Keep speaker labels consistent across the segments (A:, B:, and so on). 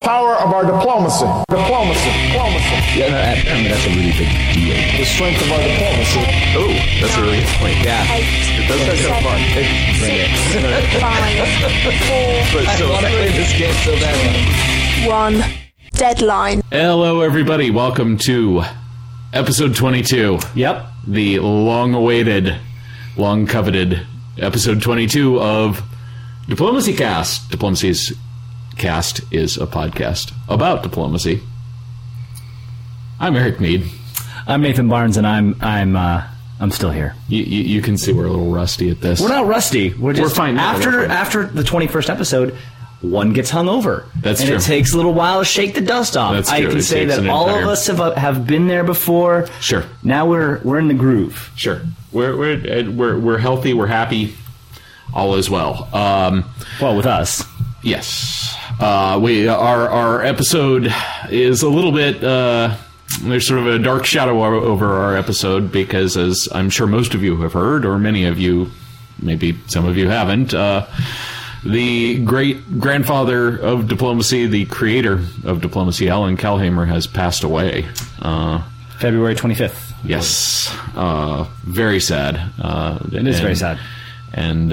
A: power of our diplomacy. Diplomacy.
B: Yeah, no, I mean, that's a really big deal.
A: The strength of our diplomacy.
C: Oh, that's a really good point.
B: Yeah.
C: It does sound kind of fun.
B: Bring it.
D: 5, 4,
B: I want to play this game so bad.
D: 1. Deadline.
C: Hello, everybody. Welcome to episode 22.
B: Yep.
C: The long-awaited, long-coveted episode 22 of Diplomacy Cast. Diplomacy's Cast is a podcast about diplomacy. I'm Eric Mead.
B: I'm Nathan Barnes, and I'm still here.
C: You can see we're a little rusty at this.
B: We're not rusty. We're
C: fine.
B: After the 21st episode, one gets hungover.
C: That's
B: and
C: true.
B: it takes a little while to shake the dust off.
C: That's
B: I
C: true.
B: can
C: It
B: say
C: takes
B: that
C: an
B: all
C: entire-
B: of us have been there before.
C: Sure.
B: Now we're in the groove.
C: Sure. We're healthy. We're happy. All is well.
B: Well, with us.
C: Yes. Our episode is a little bit, there's sort of a dark shadow over our episode because, as I'm sure most of you have heard, or many of you, maybe some of you haven't, the great grandfather of diplomacy, the creator of diplomacy, Alan Kalheimer, has passed away.
B: February 25th.
C: Yes. Very sad.
B: It is very sad.
C: And,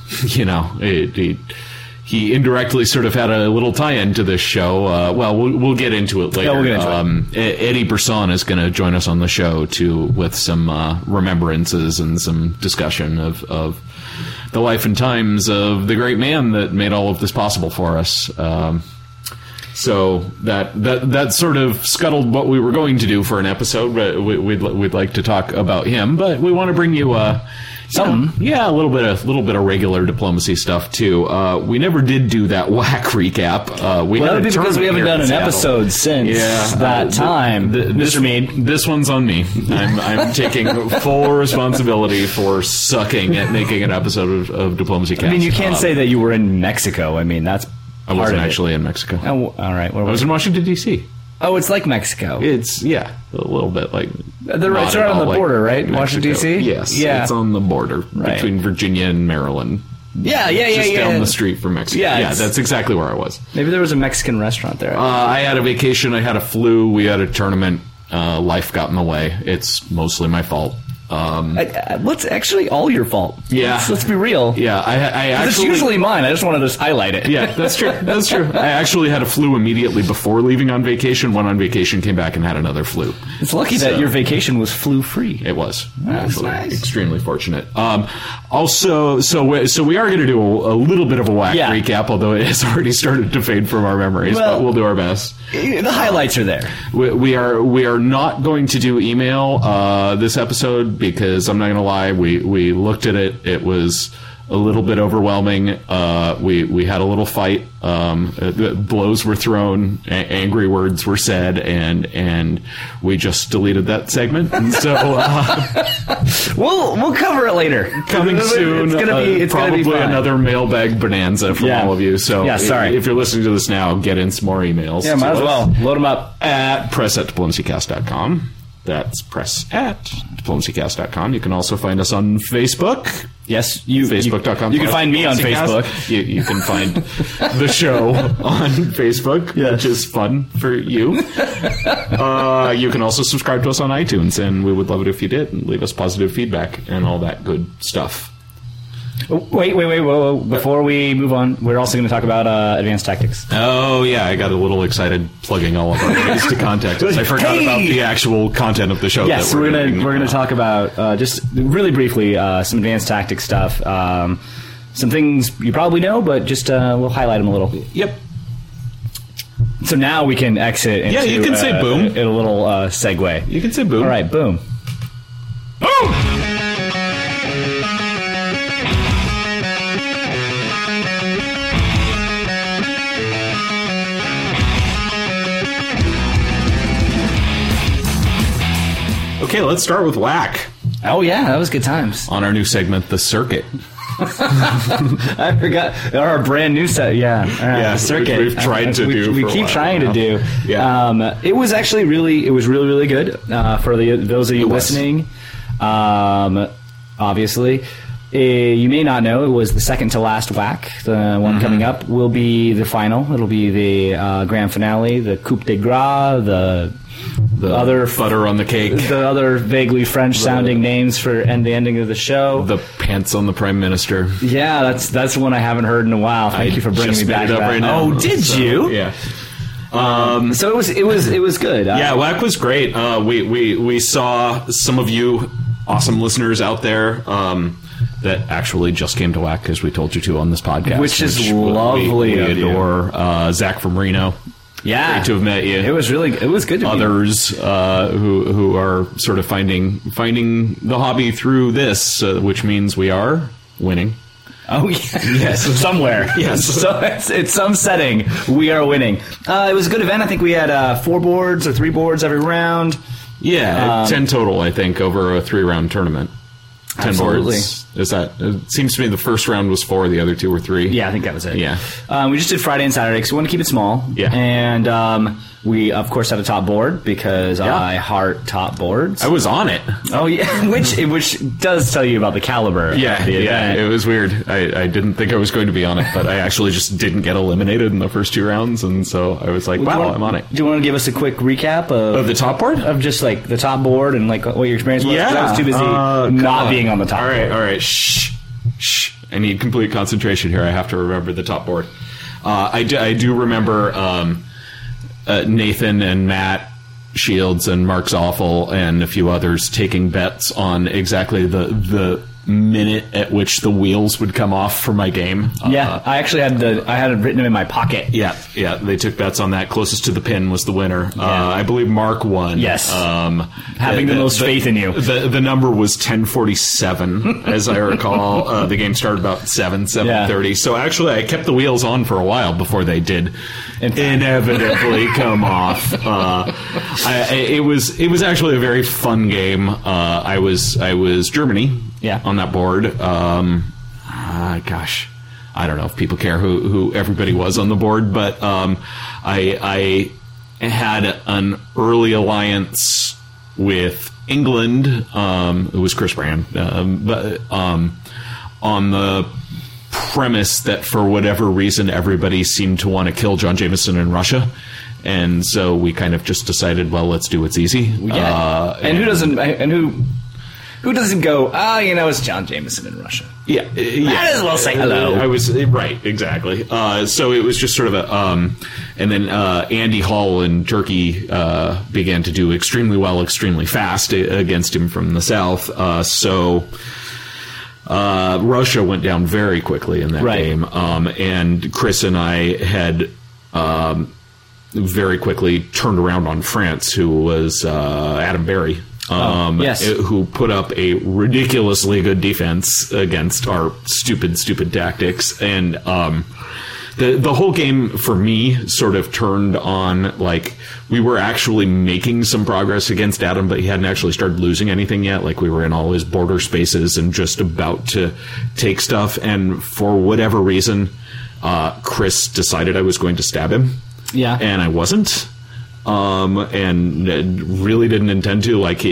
C: he indirectly sort of had a little tie-in to this show. We'll get into it later.
B: Yeah, we'll get into it.
C: Eddie Brisson is going to join us on the show, too, with some remembrances and some discussion of the life and times of the great man that made all of this possible for us. So that sort of scuttled what we were going to do for an episode. But we'd like to talk about him, but we want to bring you something. Yeah, a little bit of regular diplomacy stuff too. We never did do that WAC recap.
B: That'd be because we haven't done an episode since that time. Mr. Mead,
C: this one's on me. I'm taking full responsibility for sucking at making an episode of Diplomacy Cast.
B: I mean, you can't say that you were in Mexico. I mean, that's
C: I wasn't actually in Mexico.
B: Oh, all right.
C: I was in Washington, D.C.
B: Oh, it's like Mexico.
C: It's, a little bit like...
B: It's right on the border, right? Washington, D.C.?
C: Yes,
B: yeah.
C: It's on the border between Virginia and Maryland.
B: Yeah.
C: Just down the street from Mexico.
B: Yeah,
C: that's exactly where I was.
B: Maybe there was a Mexican restaurant there.
C: I had a vacation, I had a flu, we had a tournament, life got in the way. It's mostly my fault.
B: What's actually all your fault?
C: Yeah.
B: Let's be real.
C: Yeah, I actually...
B: It's usually mine. I just wanted to highlight it.
C: Yeah, that's true. That's true. I actually had a flu immediately before leaving on vacation. Went on vacation, came back, and had another flu.
B: It's lucky that your vacation was flu-free.
C: It was.
B: That's nice.
C: Extremely fortunate. Also, so we are going to do a little bit of a WAC recap, although it has already started to fade from our memories, but we'll do our best.
B: The highlights are there.
C: We are not going to do email this episode because I'm not going to lie, we looked at it. It was a little bit overwhelming. We had a little fight. Blows were thrown, angry words were said, and we just deleted that segment. And so
B: we'll cover it later.
C: Coming soon.
B: It's
C: probably
B: gonna be
C: another mailbag bonanza from all of you. So
B: sorry.
C: If you're listening to this now, get in some more emails.
B: Yeah, might as well load them up
C: at press@diplomacycast.com. That's press@diplomacycast.com. You can also find us on Facebook.
B: Yes,
C: Facebook.com.
B: You can find me on Facebook.
C: You can find the show on Facebook, which is fun for you. You can also subscribe to us on iTunes, and we would love it if you did, and leave us positive feedback and all that good stuff.
B: Wait. Whoa. Before we move on, we're also going to talk about advanced tactics.
C: Oh, yeah. I got a little excited plugging all of our ways to contact us. I forgot about the actual content of the show.
B: Yes, we're going to talk about, just really briefly, some advanced tactics stuff. Some things you probably know, but just we'll highlight them a little.
C: Yep.
B: So now we can exit into
C: you can say boom.
B: In a little segue.
C: You can say boom.
B: All right, boom.
C: Boom! Okay, let's start with WAC.
B: Oh, yeah, that was good times.
C: On our new segment, The Circuit.
B: I forgot. Our brand new set,
C: the Circuit. We've tried to do
B: We
C: for a
B: keep
C: while
B: trying
C: now.
B: to do.
C: Yeah.
B: It was actually really good for those of you listening. Obviously. You may not know, it was the second to last whack. The one coming up will be the final. It'll be the grand finale, the coup de grace, the other
C: butter on the cake,
B: the other vaguely French-sounding names for the ending of the show.
C: the pants on the Prime Minister.
B: Yeah, that's one I haven't heard in a while. Thank you for bringing me back to that.
C: Right now.
B: Oh, did you?
C: Yeah.
B: So it was good.
C: Yeah, WAC was great. We saw some of you awesome listeners out there that actually just came to WAC because we told you to on this podcast,
B: which is lovely.
C: We
B: of you.
C: adore Zach from Reno.
B: Yeah,
C: great to have met you.
B: It was good. To
C: others who are sort of finding the hobby through this, which means we are winning.
B: Oh, yeah. Yes. Somewhere.
C: Yes.
B: So it's some setting. We are winning. It was a good event. I think we had 4 boards or 3 boards every round.
C: Yeah, 10 total, I think, over a 3-round tournament. 10
B: Absolutely.
C: boards. It seems to me the first round was 4, the other 2 were 3.
B: Yeah, I think that was it.
C: Yeah.
B: We just did Friday and Saturday because we want to keep it small.
C: Yeah.
B: And we, of course, had a top board because I heart top boards.
C: I was on it.
B: Oh, yeah. which does tell you about the caliber of the event.
C: It was weird. I didn't think I was going to be on it, but I actually just didn't get eliminated in the first 2 rounds, and so I was like, wow, I'm on it.
B: Do you want to give us a quick recap
C: Of the top board?
B: of just like the top board and like what your experience was? 'Cause
C: Yeah.
B: I was too busy not being on the top board.
C: All right. Shh. I need complete concentration here. I have to remember the top board. I do remember Nathan and Matt Shields and Mark Zoffel and a few others taking bets on exactly the minute at which the wheels would come off for my game.
B: Yeah, I actually had it written in my pocket.
C: Yeah, they took bets on that. Closest to the pin was the winner. I believe Mark won.
B: Yes. Having the most faith in you.
C: The number was 10:47, as I recall. The game started about 7:30. So actually, I kept the wheels on for a while before they did inevitably come off. It was actually a very fun game. I was Germany.
B: Yeah.
C: On that board. Gosh, I don't know if people care who everybody was on the board, but I had an early alliance with England. It was Chris Brand, but on the premise that for whatever reason everybody seemed to want to kill John Jameson in Russia. And so we kind of just decided, well, let's do what's easy.
B: Yeah. And who doesn't? And who doesn't go? It's John Jameson in Russia.
C: Yeah.
B: Might as well say hello.
C: I was right, exactly. So it was just sort of a, and then Andy Hall in Turkey began to do extremely well, extremely fast against him from the south. So Russia went down very quickly in that game, and Chris and I had very quickly turned around on France, who was Adam Berry. Who put up a ridiculously good defense against our stupid tactics. And the whole game, for me, sort of turned on, like, we were actually making some progress against Adam, but he hadn't actually started losing anything yet. Like, we were in all his border spaces and just about to take stuff. And for whatever reason, Chris decided I was going to stab him.
B: Yeah.
C: And I wasn't. And really didn't intend to. Like,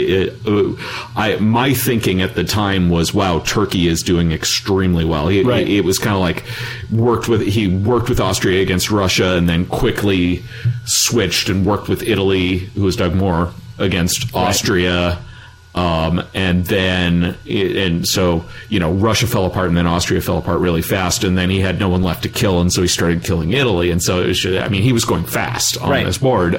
C: my thinking at the time was, wow, Turkey is doing extremely well. It was kind of like he worked with Austria against Russia, and then quickly switched and worked with Italy, who was Doug Moore, against Austria. And then, so Russia fell apart, and then Austria fell apart really fast, and then he had no one left to kill, and so he started killing Italy, and so it was, he was going fast on this board,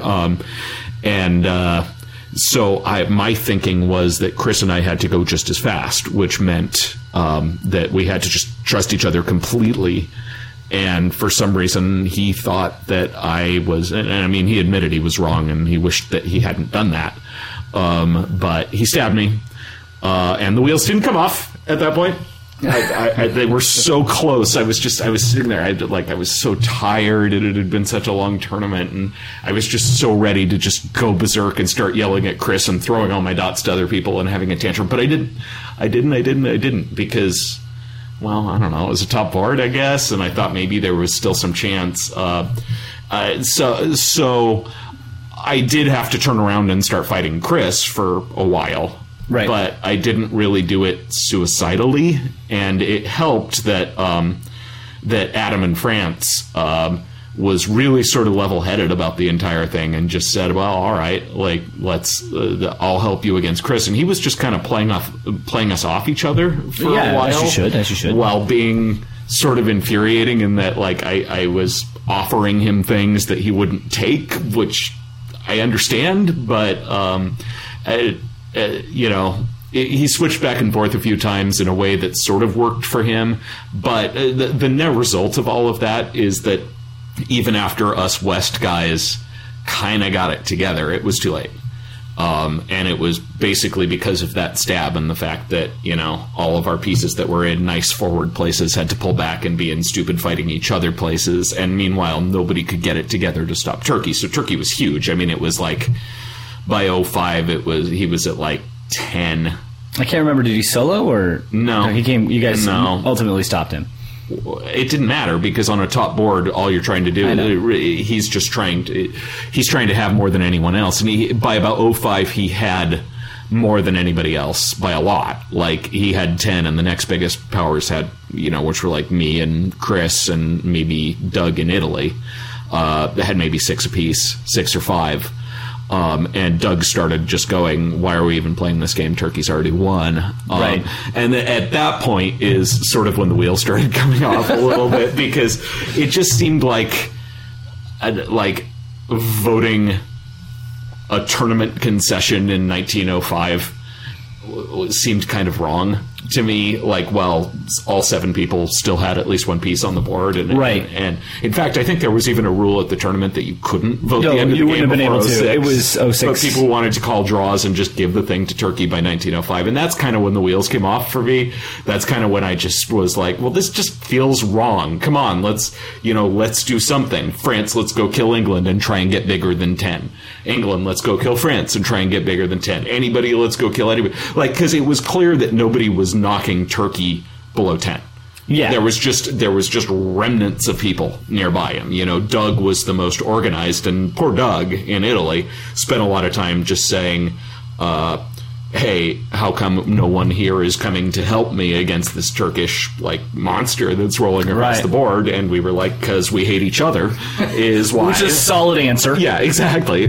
C: so my thinking was that Chris and I had to go just as fast, which meant that we had to just trust each other completely. And for some reason, he thought that I was, and he admitted he was wrong, and he wished that he hadn't done that. But he stabbed me, and the wheels didn't come off at that point. They were so close. I was sitting there. I was so tired. It had been such a long tournament, and I was just so ready to just go berserk and start yelling at Chris and throwing all my dots to other people and having a tantrum. But I didn't because, well, I don't know. It was a top board, I guess, and I thought maybe there was still some chance. So I did have to turn around and start fighting Chris for a while.
B: Right.
C: But I didn't really do it suicidally, and it helped that that Adam in France was really sort of level-headed about the entire thing and just said, well, all right, like, let's I'll help you against Chris. And he was just kind of playing us off each other for a while.
B: As you should.
C: While being sort of infuriating in that, like, I was offering him things that he wouldn't take, which I understand, but, you know, he switched back and forth a few times in a way that sort of worked for him. But the net result of all of that is that even after us West guys kind of got it together, it was too late. And it was basically because of that stab and the fact that, you know, all of our pieces that were in nice forward places had to pull back and be in stupid fighting each other places. And meanwhile, nobody could get it together to stop Turkey. So Turkey was huge. I mean, it was like, by 05, he was at like 10.
B: I can't remember, did he solo or?
C: No.
B: He came, you guys ultimately stopped him.
C: It didn't matter because on a top board, all you're trying to do, he's trying to have more than anyone else. And by about 05, he had more than anybody else by a lot. Like, he had 10, and the next biggest powers had, you know, which were like me and Chris and maybe Doug in Italy, that had maybe 6 apiece, 6 or 5. And Doug started just going, why are we even playing this game? Turkey's already won.
B: Right.
C: And at that point is sort of when the wheels started coming off a little bit, because it just seemed like voting a tournament concession in 1905 seemed kind of wrong to me. Like, well, all 7 people still had at least one piece on the board, and and in fact, I think there was even a rule at the tournament that you couldn't vote the end of the game.
B: You wouldn't have been able to. It was 06.
C: But people wanted to call draws and just give the thing to Turkey by 1905, and that's kind of when the wheels came off for me. That's kind of when I just was like, well, this just feels wrong. Come on, let's do something. France, let's go kill England and try and get bigger than 10. England, let's go kill France and try and get bigger than 10. Anybody, let's go kill anybody. Like, because it was clear that nobody was knocking Turkey below 10.
B: Yeah.
C: There was just remnants of people nearby him. You know, Doug was the most organized, and poor Doug in Italy spent a lot of time just saying, hey, how come no one here is coming to help me against this Turkish, like, monster that's rolling across the board? And we were like, because we hate each other is why.
B: Which is a solid answer.
C: Yeah, exactly.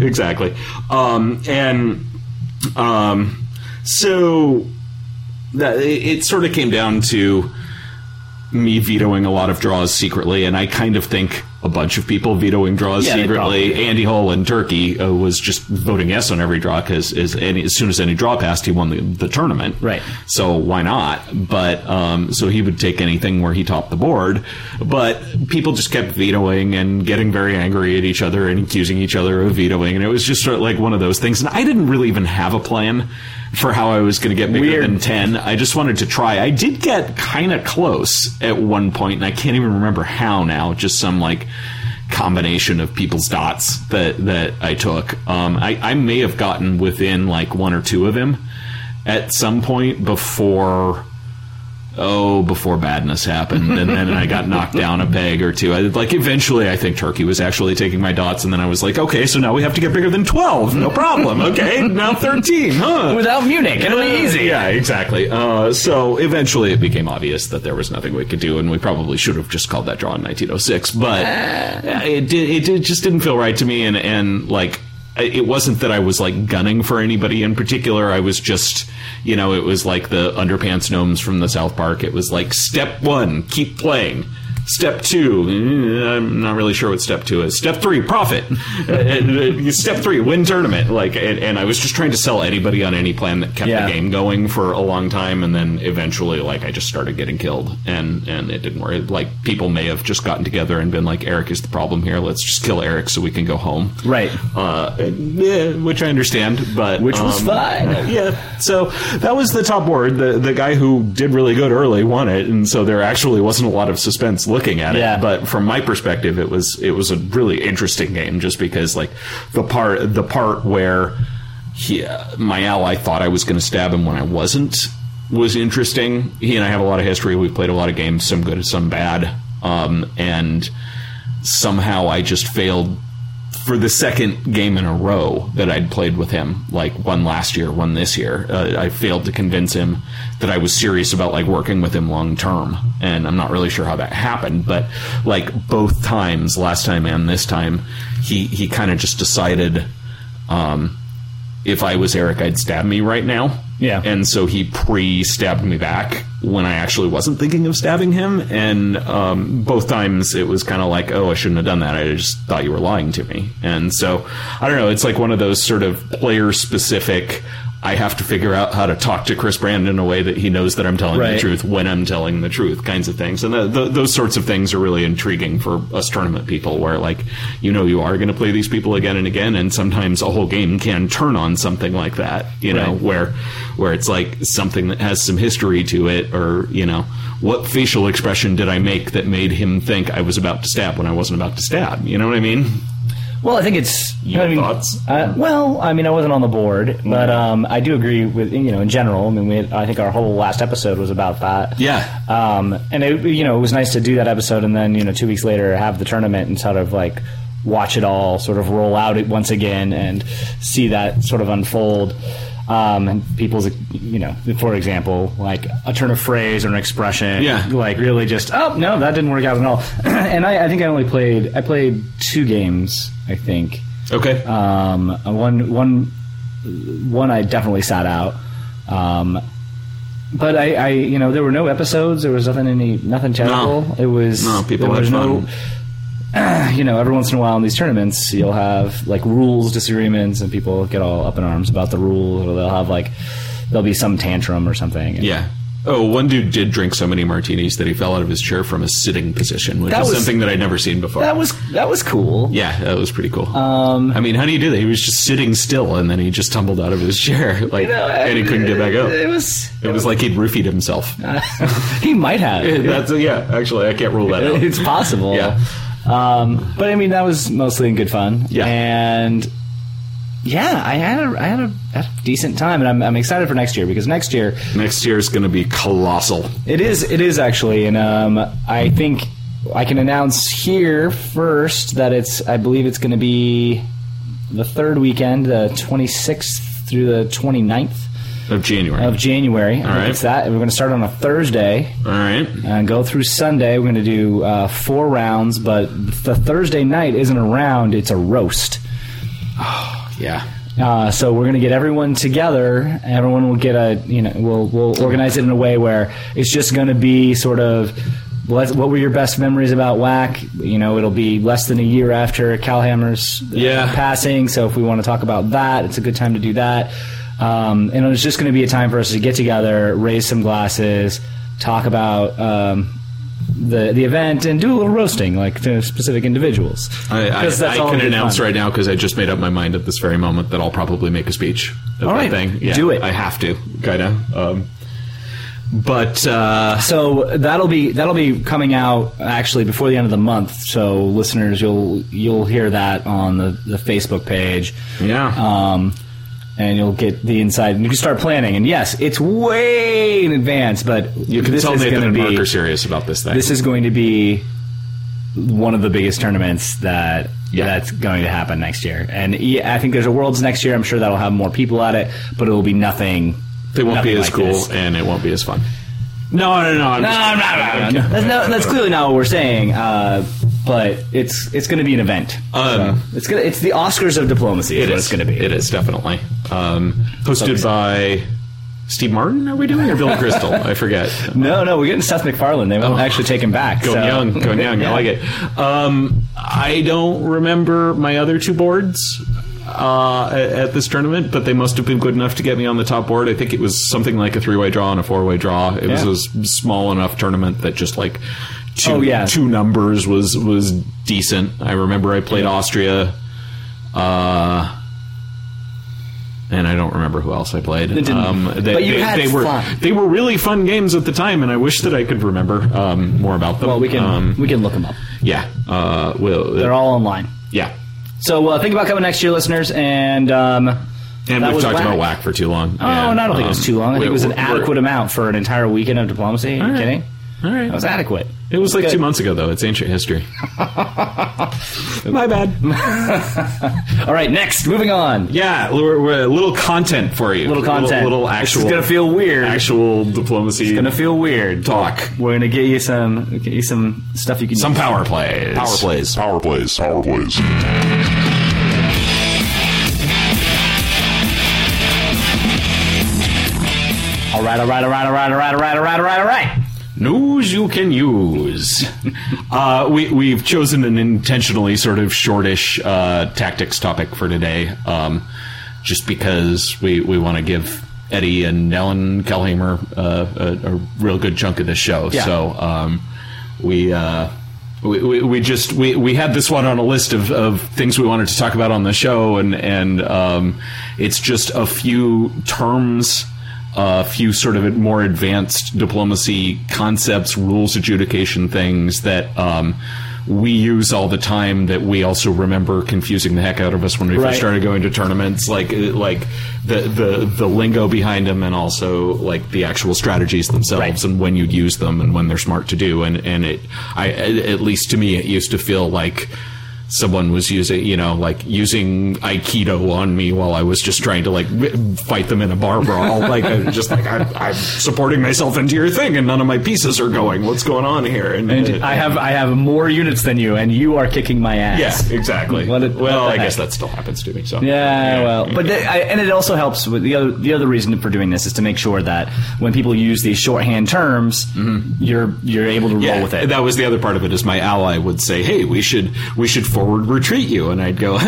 C: So that it sort of came down to me vetoing a lot of draws secretly, and I kind of think a bunch of people vetoing draws secretly. Andy Hull in Turkey was just voting yes on every draw because as soon as any draw passed, he won the tournament.
B: Right.
C: So why not? But so he would take anything where he topped the board. But people just kept vetoing and getting very angry at each other and accusing each other of vetoing, and it was just sort of like one of those things. And I didn't really even have a plan for how I was going to get bigger than 10. I just wanted to try. I did get kind of close at one point, and I can't even remember how now. Just some like combination of people's dots that I took. I may have gotten within like 1 or 2 of him at some point before badness happened, and then I got knocked down a peg or 2. Eventually I think Turkey was actually taking my dots, and then I was like, okay, so now we have to get bigger than 12. No problem. Okay, now 13, huh?
B: Without Munich, it'll be easy.
C: Yeah, exactly. So eventually it became obvious that there was nothing we could do, and we probably should have just called that draw in 1906, but it just didn't feel right to me, and like, it wasn't that I was like gunning for anybody in particular. I was just, you know, it was like the Underpants Gnomes from the South Park. It was like, step 1, keep playing. Step 2, I'm not really sure what step 2 is. Step 3, profit. Step 3, win tournament. Like, and I was just trying to sell anybody on any plan that kept the game going for a long time, and then eventually, like, I just started getting killed, and it didn't work. Like, people may have just gotten together and been like, Eric is the problem here. Let's just kill Eric so we can go home.
B: Right.
C: Which I understand, but
B: which was fine.
C: Yeah. So that was the top board. The guy who did really good early won it, and so there actually wasn't a lot of suspense looking at it, but from my perspective, it was a really interesting game, just because like the part where my ally thought I was going to stab him when I wasn't was interesting. He and I have a lot of history. We've played a lot of games, some good, some bad, and somehow I just failed for the second game in a row that I'd played with him, like one last year, one this year, I failed to convince him that I was serious about like working with him long term. And I'm not really sure how that happened, but like both times, last time and this time, he kind of just decided if I was Eric, I'd stab me right now.
B: Yeah.
C: And so he pre-stabbed me back when I actually wasn't thinking of stabbing him. And both times it was kind of like, oh, I shouldn't have done that. I just thought you were lying to me. And so, I don't know, it's like one of those sort of player-specific, I have to figure out how to talk to Chris Brand in a way that he knows that I'm telling the truth when I'm telling the truth kinds of things. And those sorts of things are really intriguing for us tournament people where, like, you are going to play these people again and again, and sometimes a whole game can turn on something like that, you know, where it's like something that has some history to it, or, you know, what facial expression did I make that made him think I was about to stab when I wasn't about to stab? You know what I mean?
B: Well, I think it's...
C: Thoughts?
B: Well, I mean, I wasn't on the board, but I do agree with, you know, in general. I mean, I think our whole last episode was about that.
C: Yeah.
B: And, it was nice to do that episode and then, 2 weeks later have the tournament and sort of, like, watch it all sort of roll out once again and see that sort of unfold. And people's, for example, like a turn of phrase or an expression, like really just, oh, no, that didn't work out at all. And I think I played 2 games, I think.
C: Okay.
B: One I definitely sat out. But I there were no episodes. There was nothing terrible.
C: No.
B: It was,
C: people had fun.
B: Every once in a while in these tournaments, you'll have like rules disagreements, and people get all up in arms about the rules, or there'll be some tantrum or something.
C: Yeah. Oh, one dude did drink so many martinis that he fell out of his chair from a sitting position, which is something that I'd never seen before.
B: That was cool.
C: Yeah, that was pretty cool. I mean, how do you do that? He was just sitting still, and then he just tumbled out of his chair, and he couldn't get back up. It was like he'd roofied himself.
B: He might have.
C: Actually, I can't rule that out.
B: It's possible.
C: Yeah.
B: But I mean, that was mostly in good fun.
C: Yeah.
B: And yeah, I had a decent time, and I'm excited for next year, because next year
C: is going to be colossal.
B: It is actually, and I think I can announce here first that I believe it's going to be the third weekend, the 26th through the 29th.
C: Of January.
B: All right. It's that. We're going to start on a Thursday.
C: All right.
B: And go through Sunday. We're going to do 4 rounds, but the Thursday night isn't a round, it's a roast.
C: Oh, yeah.
B: So we're going to get everyone together. Everyone will get we'll organize it in a way where it's just going to be sort of, what were your best memories about WAC? It'll be less than a year after Calhammer's passing, so if we want to talk about that, it's a good time to do that. And it's just going to be a time for us to get together, raise some glasses, talk about the event, and do a little roasting, like to specific individuals.
C: I can announce right now, because I just made up my mind at this very moment, that I'll probably make a speech at that thing. Yeah,
B: do it.
C: I have to, kind of.
B: So that'll be coming out actually before the end of the month. So listeners, you'll hear that on the Facebook page.
C: Yeah.
B: And you'll get the inside, and you can start planning. And yes, it's way in advance, but
C: you can tell Nathan and Mark are serious about this thing.
B: This is going to be one of the biggest tournaments that's going to happen next year. And I think there's a Worlds next year. I'm sure that'll have more people at it, but it will be nothing.
C: It won't be as cool, and it won't be as fun. No.
B: That's clearly not what we're saying. But it's going to be an event. It's the Oscars of diplomacy. It's going to be.
C: It is definitely hosted by Steve Martin. Are we doing, or Bill Crystal? I forget.
B: No, we're getting Seth MacFarlane. They won't actually take him back.
C: Going young. I like it. I don't remember my other 2 boards at this tournament, but they must have been good enough to get me on the top board. I think it was something like a 3-way draw and a 4-way draw. It was a small enough tournament that just like two numbers was decent. I remember I played Austria, and I don't remember who else I played.
B: But you had fun.
C: They were really fun games at the time, and I wish that I could remember more about them.
B: Well, we can look them up.
C: Yeah,
B: they're all online.
C: Yeah.
B: So think about coming next year, listeners, and we've
C: talked about WAC for too long.
B: Oh, and I don't think it was too long. I think it was an adequate amount for an entire weekend of diplomacy. Are you kidding?
C: All right.
B: That was adequate.
C: It was like 2 months ago, though. It's ancient history. My bad.
B: All right, next, moving on.
C: Yeah, we're a little content for you.
B: Little content.
C: Little actual.
B: It's gonna feel weird.
C: Actual diplomacy.
B: It's gonna feel weird.
C: Talk.
B: We're gonna get you some stuff you can.
C: Some
B: use.
C: power plays.
E: Power plays.
A: Power plays. Power plays.
B: All right.
C: News you can use. We've chosen an intentionally sort of shortish tactics topic for today, just because we want to give Eddie and Ellen Kellheimer a real good chunk of the show.
B: Yeah.
C: So we had this one on a list of things we wanted to talk about on the show, and it's just a few terms. A few sort of more advanced diplomacy concepts, rules adjudication things that we use all the time that we also remember confusing the heck out of us when we
B: Right.
C: first started going to tournaments, like the lingo behind them, and also like the actual strategies themselves,
B: Right.
C: and when you'd use them and when they're smart to do. And at least to me, it used to feel like someone was using Aikido on me while I was just trying to fight them in a bar brawl. I'm supporting myself into your thing, and none of my pieces are going. What's going on here? And
B: I have more units than you, and you are kicking my ass.
C: yeah, exactly.
B: What the
C: I
B: heck?
C: guess that still happens to me. So
B: But and it also helps with the other reason for doing this is to make sure that when people use these shorthand terms, you're able to roll with it.
C: That was the other part of it. Is my ally would say, "Hey, we should forward retreat you," and I'd go,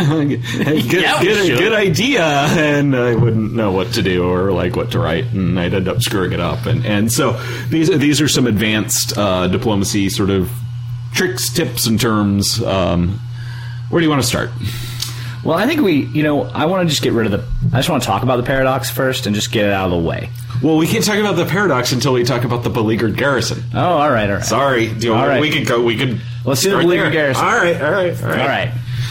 C: "Good idea," and I wouldn't know what to do or what to write, and I'd end up screwing it up. And so these are some advanced diplomacy sort of tricks, tips, and terms. Where do you want to start?
B: Well, I think I want to just get rid of I just want to talk about the paradox first and just get it out of the way.
C: Well, we can't talk about the paradox until we talk about the beleaguered garrison.
B: Oh, all right.
C: Sorry.
B: All right.
C: We could
B: Let's do the
C: start
B: beleaguered
C: there.
B: garrison.
C: All right.
B: All right.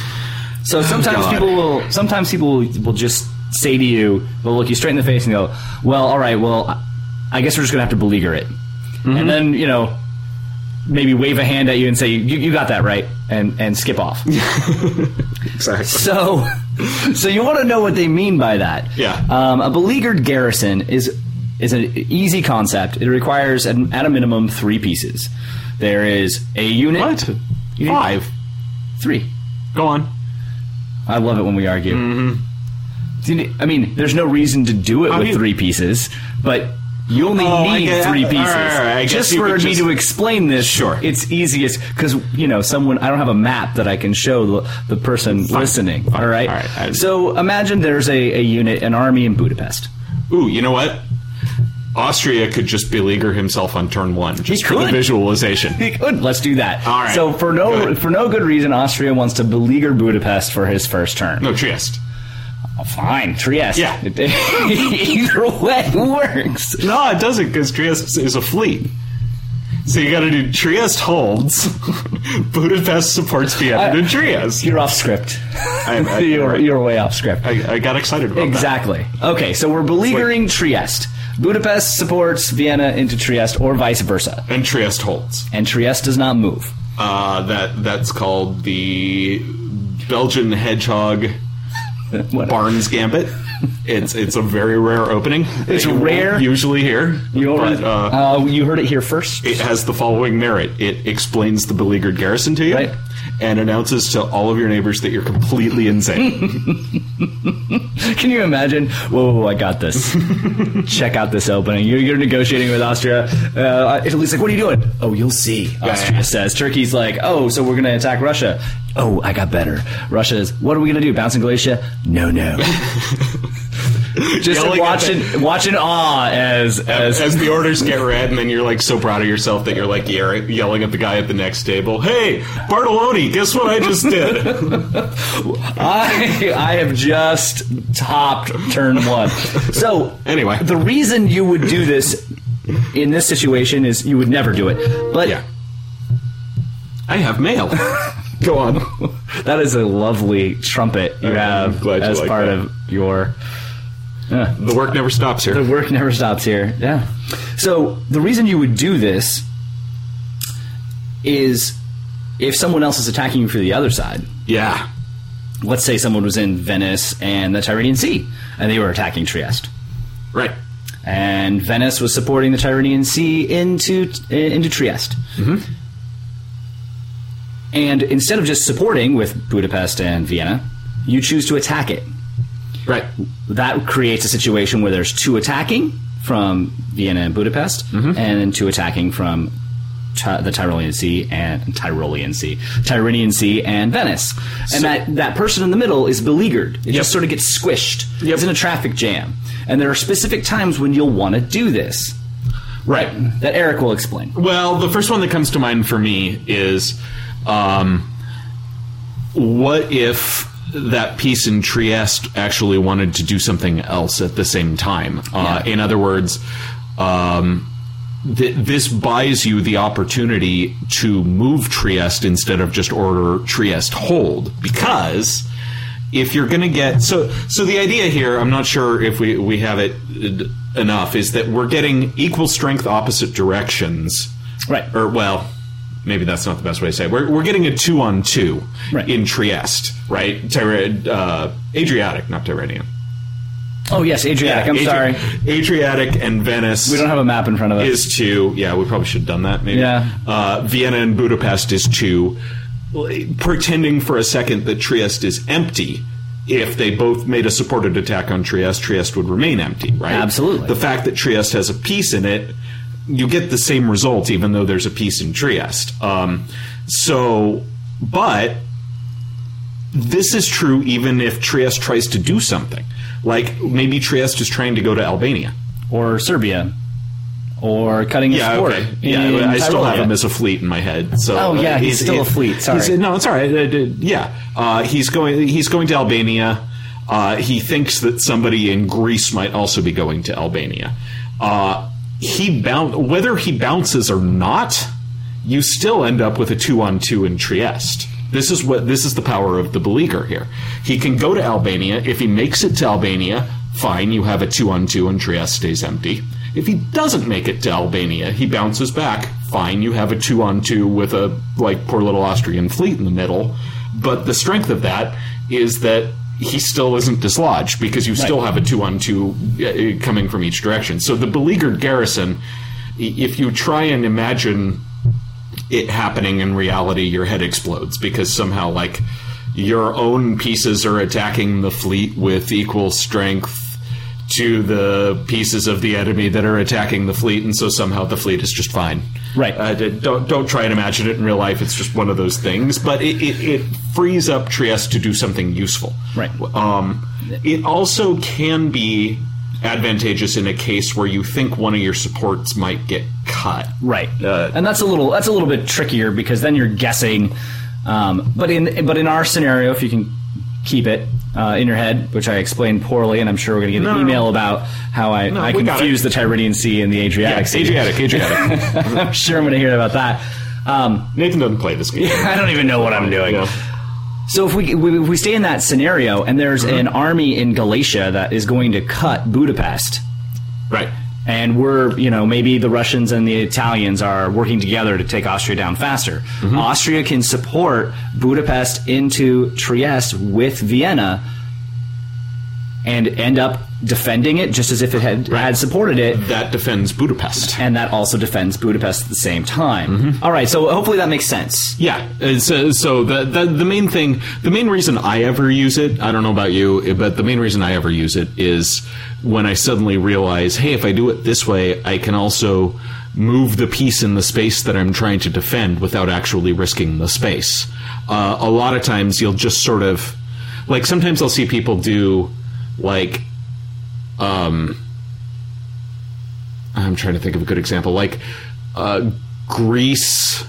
B: So sometimes people will just say to you, they'll look you straight in the face and go, "Well, all right. Well, I guess we're just going to have to beleaguer it," and then maybe wave a hand at you and say, "You got that right," and skip off.
C: Exactly.
B: So you want to know what they mean by that?
C: Yeah.
B: A beleaguered garrison is an easy concept. It requires at a minimum 3 pieces. There is a unit.
C: What? 5.
B: 3.
C: Go on.
B: I love it when we argue.
C: Mm-hmm.
B: I mean, there's no reason to do it with 3 pieces, but you only need 3 pieces.
C: All right. I guess
B: Just
C: you
B: for
C: could
B: me to explain this,
C: Sure.
B: it's easiest because I don't have a map that I can show the person listening.
C: Fine.
B: All right.
C: All right.
B: So imagine there's a unit, an army in Budapest.
C: Ooh, you know what? Austria could just beleaguer himself on turn 1, just for the
B: could.
C: visualization.
B: Good. Let's do that.
C: All right.
B: So for no good reason, Austria wants to beleaguer Budapest for his first turn.
C: No, Trieste.
B: Oh, fine, Trieste.
C: Yeah.
B: Either way works.
C: No, it doesn't, because Trieste is a fleet. So you got to do Trieste holds, Budapest supports Vienna to Trieste.
B: You're off script. You're way off script.
C: I got excited about
B: Exactly. Okay, so we're beleaguering Trieste. Budapest supports Vienna into Trieste, or vice versa.
C: that. And Trieste holds.
B: And Trieste does not move.
C: That's called the Belgian Hedgehog Barnes Gambit. It's a very rare opening.
B: It's
C: that you
B: rare?
C: won't usually hear.
B: You heard it here first.
C: It has the following merit. It explains the beleaguered garrison to you,
B: Right.
C: and announces to all of your neighbors that you're completely insane.
B: Can you imagine? Whoa, I got this. Check out this opening. You're negotiating with Austria. Italy's like, what are you doing? Oh, you'll see, Austria says. Turkey's like, oh, so we're going to attack Russia. Oh, I got better. Russia's, what are we going to do? Bounce in Galicia? No. Just watching awe as
C: the orders get read, and then you're so proud of yourself that you're yelling at the guy at the next table, "Hey, Bartolone, guess what I just did?"
B: I have just topped turn 1. So
C: Anyway.
B: the reason you would do this in this situation is you would never do it. But
C: Yeah. I have mail. Go on.
B: that is a lovely trumpet you
C: I'm
B: have
C: glad you
B: as
C: like
B: part
C: that.
B: of your.
C: The work never stops here.
B: The work never stops here. Yeah. So the reason you would do this is if someone else is attacking you from the other side.
C: Yeah.
B: Let's say someone was in Venice and the Tyrrhenian Sea, and they were attacking Trieste.
C: Right.
B: And Venice was supporting the Tyrrhenian Sea into Trieste.
C: Mm-hmm.
B: And instead of just supporting with Budapest and Vienna, you choose to attack it.
C: Right.
B: That creates a situation where there's two attacking from Vienna and Budapest,
C: Mm-hmm.
B: and two attacking from the Tyrrhenian Sea and Venice. And that person in the middle is beleaguered. It just sort of gets squished.
C: Yep.
B: It's in a traffic jam. And there are specific times when you'll want to do this.
C: Right.
B: That Eric will explain.
C: Well, the first one that comes to mind for me is, what if that piece in Trieste actually wanted to do something else at the same time? In other words, this buys you the opportunity to move Trieste instead of just order Trieste hold, because if you're going to get so the idea here, I'm not sure if we have it enough, is that we're getting equal strength opposite directions,
B: right?
C: Or well, maybe that's not the best way to say it. We're getting a 2-on-2 in Trieste, right? Adriatic, not Tyrrhenian.
B: Oh, yes, Adriatic. I'm sorry.
C: Adriatic and Venice.
B: We don't have a map in front of us.
C: Is 2. Yeah, we probably should have done that, maybe.
B: Yeah.
C: Vienna and Budapest is 2. Pretending for a second that Trieste is empty. If they both made a supported attack on Trieste, Trieste would remain empty, right?
B: Absolutely.
C: The fact that Trieste has a piece in it, you get the same result even though there's a piece in Trieste. But this is true even if Trieste tries to do something. Like, maybe Trieste is trying to go to Albania.
B: Or Serbia. Or cutting his support.
C: Okay. Yeah, I still have him as a fleet in my head. So,
B: he's still a fleet. Sorry.
C: No, it's all right. He's going to Albania. He thinks that somebody in Greece might also be going to Albania. Whether he bounces or not, you still end up with a 2-on-2 in Trieste. This is the power of the beleaguer here. He can go to Albania. If he makes it to Albania, fine, you have a 2-on-2 and Trieste stays empty. If he doesn't make it to Albania, he bounces back, fine, you have a 2-on-2 with a poor little Austrian fleet in the middle. But the strength of that is that he still isn't dislodged because you still have a 2-on-2 coming from each direction. So the beleaguered garrison, if you try and imagine it happening in reality, your head explodes because somehow your own pieces are attacking the fleet with equal strength to the pieces of the enemy that are attacking the fleet, and so somehow the fleet is just fine.
B: Right.
C: Don't try and imagine it in real life. It's just one of those things. But it frees up Trieste to do something useful.
B: Right.
C: It also can be advantageous in a case where you think one of your supports might get cut.
B: Right. And that's a little bit trickier because then you're guessing. But in our scenario, if you can keep it in your head, which I explained poorly, and I'm sure we're going to get an email about how I confused the Tyrrhenian Sea and the Adriatic Sea.
C: Adriatic.
B: I'm sure I'm going to hear about that.
C: Nathan doesn't play this game.
B: I don't even know what I'm doing. Yeah. So if we stay in that scenario, and there's an army in Galatia that is going to cut Budapest,
C: right?
B: And we're, maybe the Russians and the Italians are working together to take Austria down faster. Mm-hmm. Austria can support Budapest into Trieste with Vienna and end up defending it just as if it had supported it.
C: That defends Budapest.
B: And that also defends Budapest at the same time. Mm-hmm. All right, so hopefully that makes sense.
C: Yeah. So the main thing, the main reason I ever use it, I don't know about you, but the main reason I ever use it is when I suddenly realize, hey, if I do it this way, I can also move the piece in the space that I'm trying to defend without actually risking the space. A lot of times you'll just sort of, sometimes I'll see people do, I'm trying to think of a good example, Greece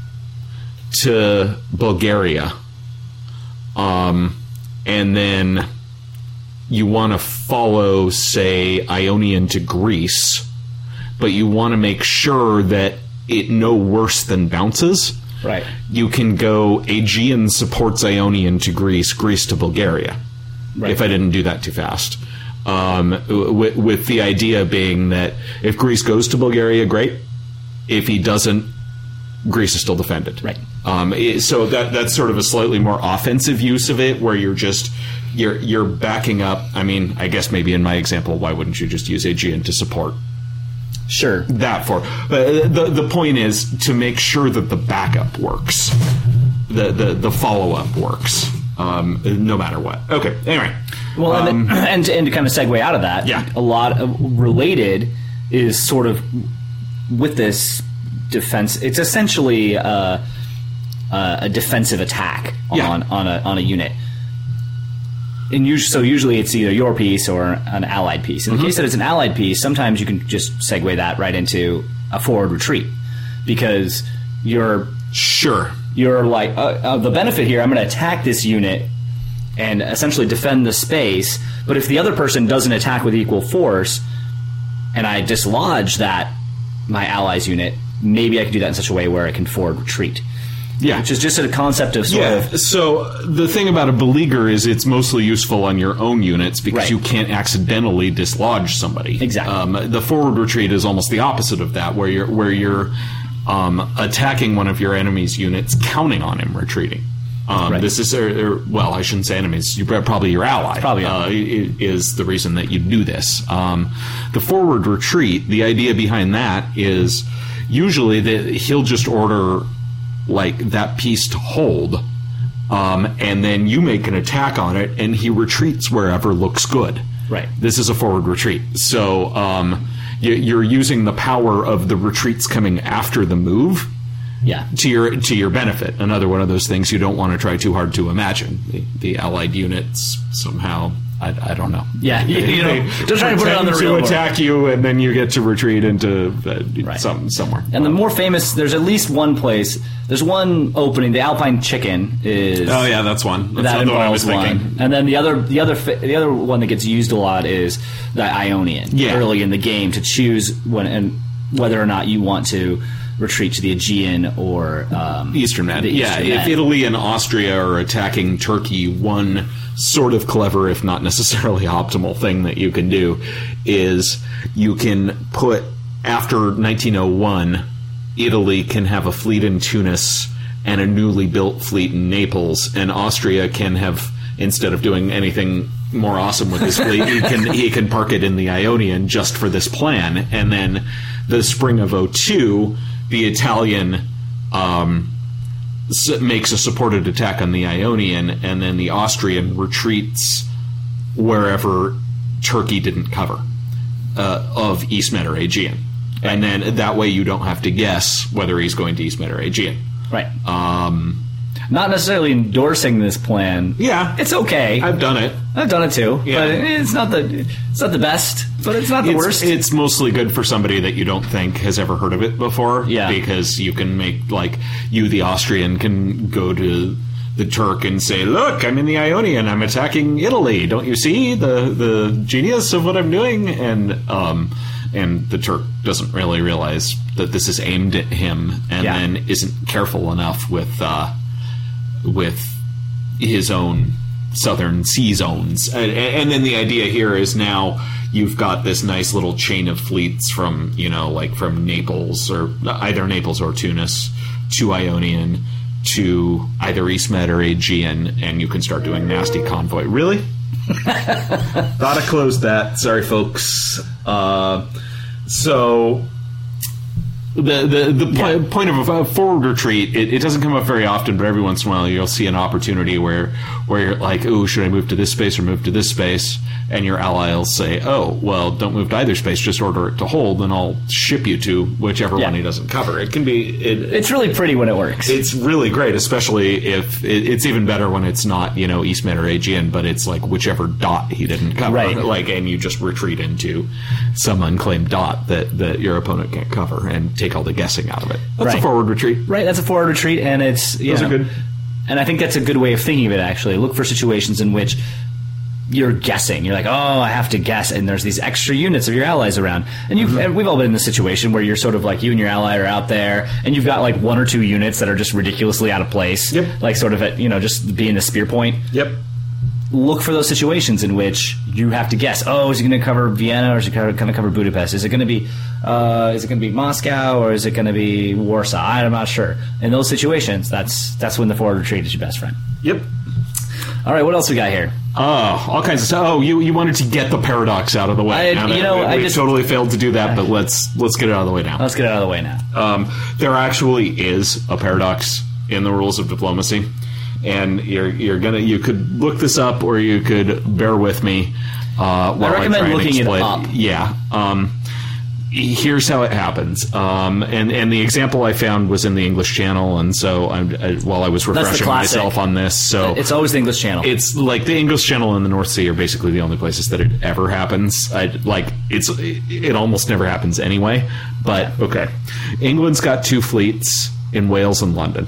C: to Bulgaria, and then you want to follow, say, Ionian to Greece, but you want to make sure that it no worse than bounces.
B: Right.
C: You can go Aegean supports Ionian to Greece, Greece to Bulgaria. Right. If I didn't do that too fast. With the idea being that if Greece goes to Bulgaria, great. If he doesn't, Greece is still defended.
B: Right.
C: So that's sort of a slightly more offensive use of it, where you're backing up. I mean, I guess maybe in my example, why wouldn't you just use Aegean to support
B: Sure.
C: that for? The point is to make sure that the backup works, the follow up works, no matter what. Okay. Anyway.
B: Well, and to kind of segue out of that,
C: Yeah.
B: a lot of related is sort of with this defense. It's essentially a defensive attack on a unit. And usually it's either your piece or an allied piece. In the case that it's an allied piece, sometimes you can just segue that right into a forward retreat, because you're like the benefit here. I'm going to attack this unit and essentially defend the space. But if the other person doesn't attack with equal force, and I dislodge my ally's unit, maybe I can do that in such a way where I can forward retreat.
C: Yeah.
B: Which is just a concept of sort of...
C: So the thing about a beleaguer is it's mostly useful on your own units because
B: Right.
C: you can't accidentally dislodge somebody.
B: Exactly.
C: The forward retreat is almost the opposite of that, where you're attacking one of your enemy's units, counting on him retreating.
B: Right.
C: This is, well, I shouldn't say enemies. Probably your ally. Is the reason that you do this. The forward retreat. The idea behind that is usually that he'll just order like that piece to hold, and then you make an attack on it, and he retreats wherever looks good.
B: Right.
C: This is a forward retreat. So you're using the power of the retreats coming after the move.
B: Yeah.
C: To your benefit. Another one of those things you don't want to try too hard to imagine. The allied units somehow, I don't know.
B: Yeah, just trying to put it on the real
C: to attack you, and then you get to retreat into
B: Right.
C: somewhere.
B: And the more famous, there's at least one place. There's one opening. The Alpine Chicken is.
C: Oh yeah, that's one. That's
B: that
C: the one I was
B: involves
C: thinking.
B: one. And then the other one that gets used a lot is the Ionian.
C: Yeah.
B: Early in the game to choose whether or not you want to retreat to the Aegean or
C: Eastern Med.
B: the Eastern
C: If
B: Med.
C: Italy and Austria are attacking Turkey, one sort of clever, if not necessarily optimal thing that you can do is you can put, after 1901, Italy can have a fleet in Tunis and a newly built fleet in Naples, and Austria can have, instead of doing anything more awesome with his fleet, he can park it in the Ionian just for this plan. And then the spring of 02, the Italian makes a supported attack on the Ionian, and then the Austrian retreats wherever Turkey didn't cover of East Med or Aegean. And then that way you don't have to guess whether he's going to East Med or Aegean.
B: Right. Not necessarily endorsing this plan.
C: Yeah.
B: It's okay.
C: I've done it.
B: I've done it too.
C: Yeah.
B: But it's not the best, but it's not the worst.
C: It's mostly good for somebody that you don't think has ever heard of it before.
B: Yeah.
C: Because you can make, like, you, the Austrian, can go to the Turk and say, look, I'm in the Ionian, I'm attacking Italy. Don't you see the genius of what I'm doing? And the Turk doesn't really realize that this is aimed at him, and then isn't careful enough with his own southern sea zones. And then the idea here is now you've got this nice little chain of fleets from, from Naples, or either Naples or Tunis, to Ionian, to either East Med or Aegean, and you can start doing nasty convoy. Really? Thought I closed that. Sorry, folks. So the point of a forward retreat, it doesn't come up very often, but every once in a while you'll see an opportunity where you're like, ooh, should I move to this space or move to this space? And your ally will say, oh, well, don't move to either space, just order it to hold, and I'll ship you to whichever one he doesn't cover. It can be...
B: It's really pretty when it works.
C: It's really great, especially if... It's even better when it's not, East Med or Aegean, but it's like whichever dot he didn't cover.
B: Right.
C: And you just retreat into some unclaimed dot that your opponent can't cover and take all the guessing out of it. That's a forward retreat.
B: Right, that's a forward retreat, and it's...
C: Those are good.
B: And I think that's a good way of thinking of it, actually. Look for situations in which you're guessing. You're like, oh, I have to guess, and there's these extra units of your allies around. And and we've all been in this situation where you're sort of like, you and your ally are out there, and you've got like one or two units that are just ridiculously out of place.
C: Yep.
B: Like sort of at, just being the spear point.
C: Yep.
B: look for those situations in which you have to guess. Oh, is it going to cover Vienna or is it going to cover Budapest? Is it going to be Moscow or is it going to be Warsaw? I'm not sure. In those situations, that's when the forward retreat is your best friend.
C: Yep.
B: All right, what else we got here?
C: All kinds of stuff. Oh, you wanted to get the paradox out of the way.
B: I
C: just totally failed to do that, but let's get it out of the way now.
B: Let's get it out of the way now.
C: There actually is a paradox in the rules of diplomacy, and you could look this up or you could bear with me. While
B: I recommend looking it up.
C: Yeah. Here's how it happens. And the example I found was in the English Channel, and so while I was refreshing myself on this, so
B: it's always the English Channel.
C: It's like the English Channel and the North Sea are basically the only places that it ever happens. It almost never happens anyway. But okay, England's got 2 fleets in Wales and London.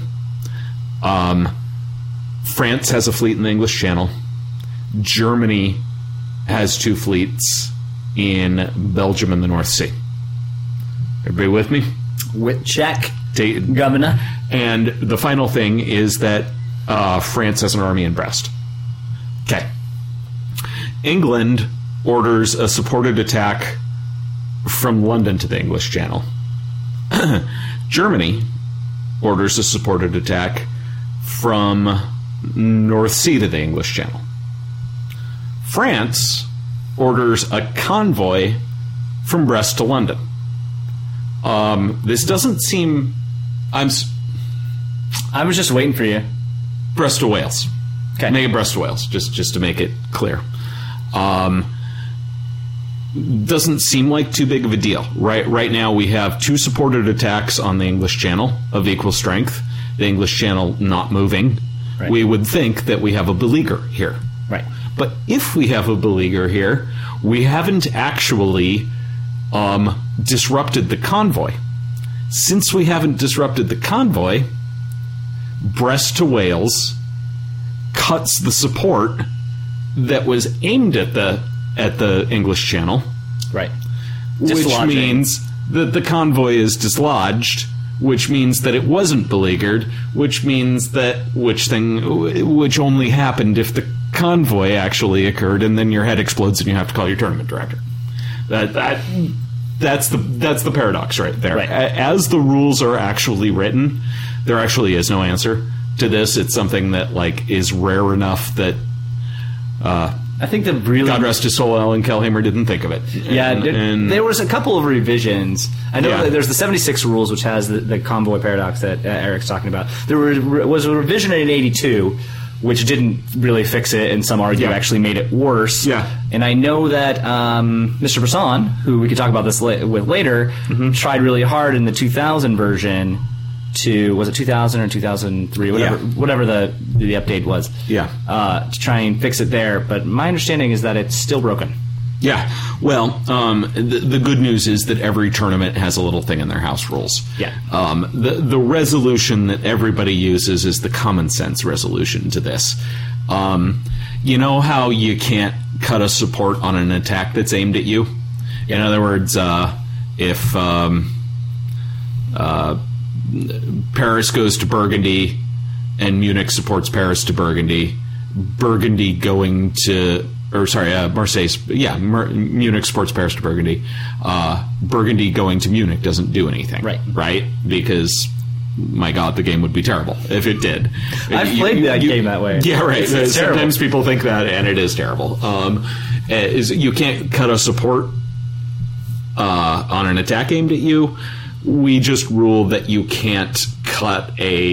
C: France has a fleet in the English Channel. Germany has 2 fleets in Belgium and the North Sea. Everybody with me?
B: Check, Governor.
C: And the final thing is that France has an army in Brest. Okay. England orders a supported attack from London to the English Channel. Germany orders a supported attack from North Sea to the English Channel. France orders a convoy from Brest to London. This doesn't seem... I
B: was just waiting for you.
C: Brest to Wales.
B: Okay.
C: Make it Brest to Wales, just to make it clear. Doesn't seem like too big of a deal. Right now we have 2 supported attacks on the English Channel of equal strength. The English Channel not moving.
B: Right.
C: We would think that we have a beleaguer here.
B: Right.
C: But if we have a beleaguer here, we haven't actually disrupted the convoy. Since we haven't disrupted the convoy, Brest to Wales cuts the support that was aimed at the English Channel.
B: Right.
C: Which means that the convoy is dislodged, which means that it wasn't beleaguered, which means that which only happened if the convoy actually occurred, and then your head explodes and you have to call your tournament director. That's the paradox right there.
B: Right.
C: As the rules are actually written, there actually is no answer to this. It's something that is rare enough that
B: I think
C: God rest his soul, Alan Kellhammer didn't think of it.
B: Yeah, there was a couple of revisions. I know that there's the 76 rules, which has the convoy paradox that Eric's talking about. There was a revision in 82, which didn't really fix it, and some argue actually made it worse.
C: Yeah.
B: And I know that Mr. Brisson, who we could talk about this with later, tried really hard in the 2000 version was it 2000 or 2003, whatever the update was, to try and fix it there. But my understanding is that it's still broken.
C: Yeah. Well, the good news is that every tournament has a little thing in their house rules.
B: Yeah.
C: The resolution that everybody uses is the common sense resolution to this. You know how you can't cut a support on an attack that's aimed at you? In other words, if Paris goes to Burgundy and Munich supports Paris to Burgundy, Marseille, Munich supports Paris to Burgundy. Burgundy going to Munich doesn't do anything. Right? Because, my God, the game would be terrible if it did.
B: I've played that game that way.
C: Yeah, right.
B: It's
C: Sometimes people think that, and it is terrible. You can't cut a support on an attack aimed at you. We just rule that you can't cut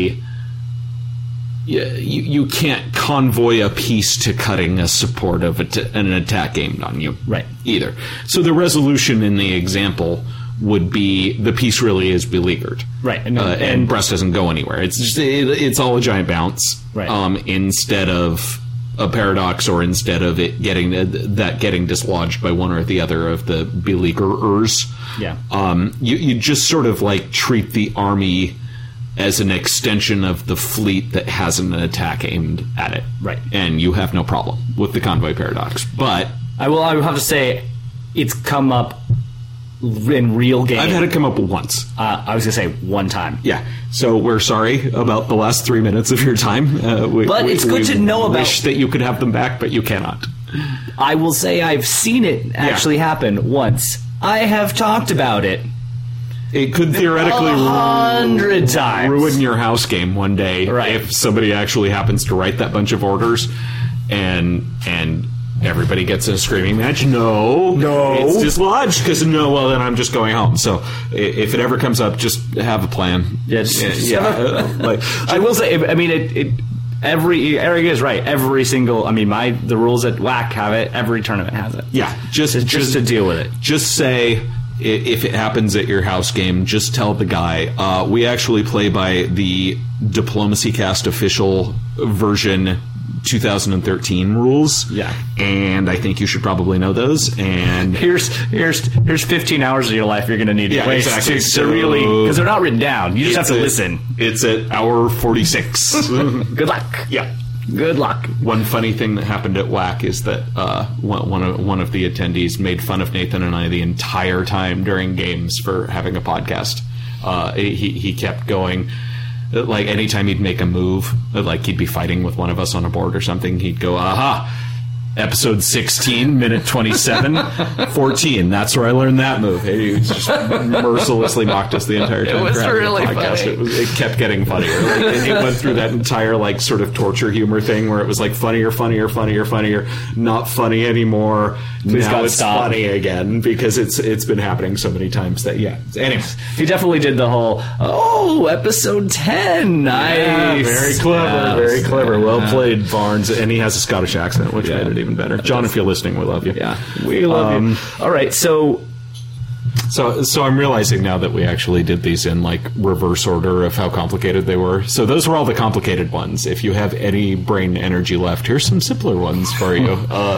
C: you can't convoy a piece to cutting a support of an attack aimed on you.
B: Right.
C: Either. So the resolution in the example would be the piece really is beleaguered.
B: Right.
C: And Brest doesn't go anywhere. It's just it's all a giant bounce.
B: Right.
C: Instead of a paradox, or instead of it getting dislodged by one or the other of the beleaguerers.
B: Yeah.
C: You just sort of treat the army as an extension of the fleet that has an attack aimed at it.
B: Right.
C: And you have no problem with the convoy paradox. But
B: I will have to say it's come up in real game.
C: I've had it come up once.
B: I was going to say one time.
C: Yeah. So we're sorry about the last 3 minutes of your time.
B: But it's good to know about.
C: Wish that you could have them back, but you cannot.
B: I will say I've seen it actually happen once. I have talked about it.
C: It could theoretically
B: 100 times.
C: ruin your house game one day if somebody actually happens to write that bunch of orders and everybody gets in a screaming match. No, it's dislodged because then I'm just going home. So if it ever comes up, just have a plan.
B: I will say, I mean, Eric is right. Every single, the rules at WAC have it. Every tournament has it.
C: Yeah, just
B: to deal with it.
C: Just say, if it happens at your house game, just tell the guy, we actually play by the Diplomacy Cast official version 2013 rules.
B: Yeah.
C: And I think you should probably know those. And
B: here's 15 hours of your life you're going to need to waste.
C: Exactly.
B: So really, because they're not written down. You just have to listen.
C: It's at hour 46.
B: Good luck.
C: Yeah.
B: Good luck.
C: One funny thing that happened at WAC is that one of the attendees made fun of Nathan and I the entire time during games for having a podcast. He kept going. Like, anytime he'd make a move, like he'd be fighting with one of us on a board or something, he'd go, aha, episode 16, minute 27, 14. That's where I learned that move. He just mercilessly mocked us the entire time.
B: It was really funny.
C: It kept getting funnier. And it went through that entire, sort of torture humor thing where it was funnier, not funny anymore.
B: Please
C: now
B: God,
C: it's
B: stop.
C: funny again because it's been happening so many times that, Anyways.
B: He definitely did the whole, episode 10. Nice.
C: Yeah, very clever. Very clever. Well played, Barnes. And he has a Scottish accent, which made it even better. John, if you're listening, we love you.
B: Yeah, we love you. All right, so
C: I'm realizing now that we actually did these in reverse order of how complicated they were. So those were all the complicated ones. If you have any brain energy left, here's some simpler ones for you.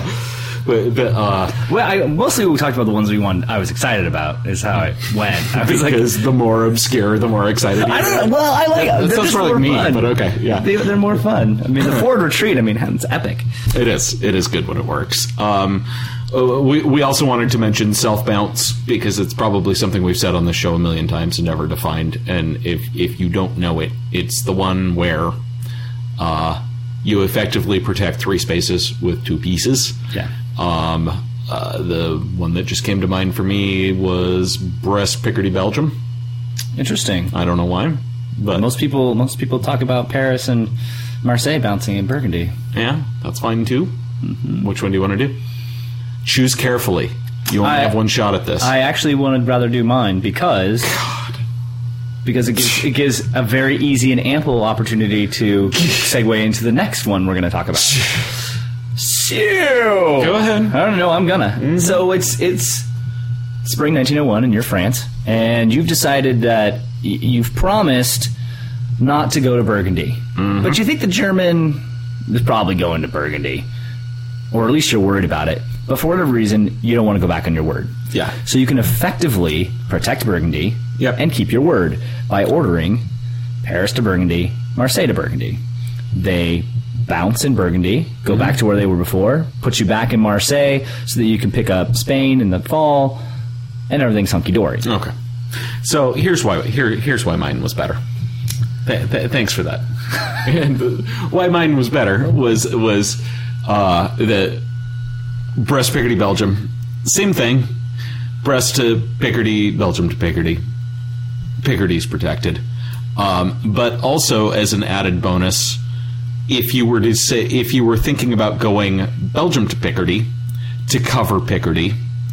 B: Mostly we talked about the ones I was excited about is how it went. I was
C: because the more obscure, the more excited you
B: I don't know. Well, I like
C: that.
B: They're
C: Sounds
B: just
C: more like
B: more
C: me,
B: fun.
C: but okay, yeah.
B: They're more fun. The forward retreat, it's epic.
C: It is. It is good when it works. We also wanted to mention self-bounce because it's probably something we've said on the show a million times and never defined. And if you don't know it, it's the one where you effectively protect 3 spaces with 2 pieces.
B: Yeah.
C: The one that just came to mind for me was Brest-Picardy, Belgium.
B: Interesting.
C: I don't know why, but
B: most people talk about Paris and Marseille bouncing in Burgundy.
C: Yeah, that's fine too. Mm-hmm. Which one do you want to do? Choose carefully. You only have one shot at this.
B: I actually would rather do mine because it gives a very easy and ample opportunity to segue into the next one we're going to talk about.
C: Go ahead.
B: I don't know. I'm gonna. Mm-hmm. So it's spring 1901, and you're France, and you've decided that you've promised not to go to Burgundy, but you think the German is probably going to Burgundy, or at least you're worried about it. But for whatever reason, you don't want to go back on your word.
C: Yeah.
B: So you can effectively protect Burgundy and keep your word by ordering Paris to Burgundy, Marseille to Burgundy. They bounce in Burgundy, go back to where they were before, put you back in Marseille so that you can pick up Spain in the fall, and everything's hunky-dory.
C: Okay. So here's why mine was better. Thanks for that. And why mine was better was the Brest-Picardy, Belgium. Same thing. Brest to Picardy, Belgium to Picardy. Picardy's protected. But also as an added bonus, if you were thinking about going Belgium to Picardy to cover Picardy,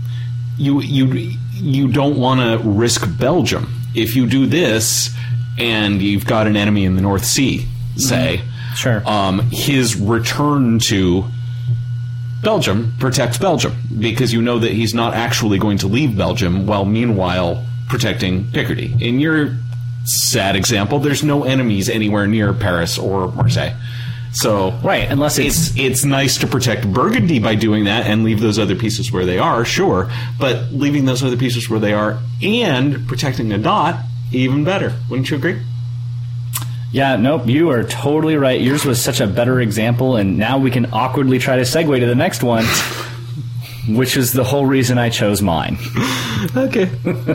C: you don't want to risk Belgium. If you do this and you've got an enemy in the North Sea, say,
B: sure,
C: his return to Belgium protects Belgium because you know that he's not actually going to leave Belgium while meanwhile protecting Picardy. In your sad example, there's no enemies anywhere near Paris or Marseille. So
B: right, unless
C: it's nice to protect Burgundy by doing that and leave those other pieces where they are, sure, but leaving those other pieces where they are and protecting the dot, even better. Wouldn't you agree?
B: Yeah, nope, you are totally right. Yours was such a better example, and now we can awkwardly try to segue to the next one. which is the whole reason I chose mine.
C: Okay.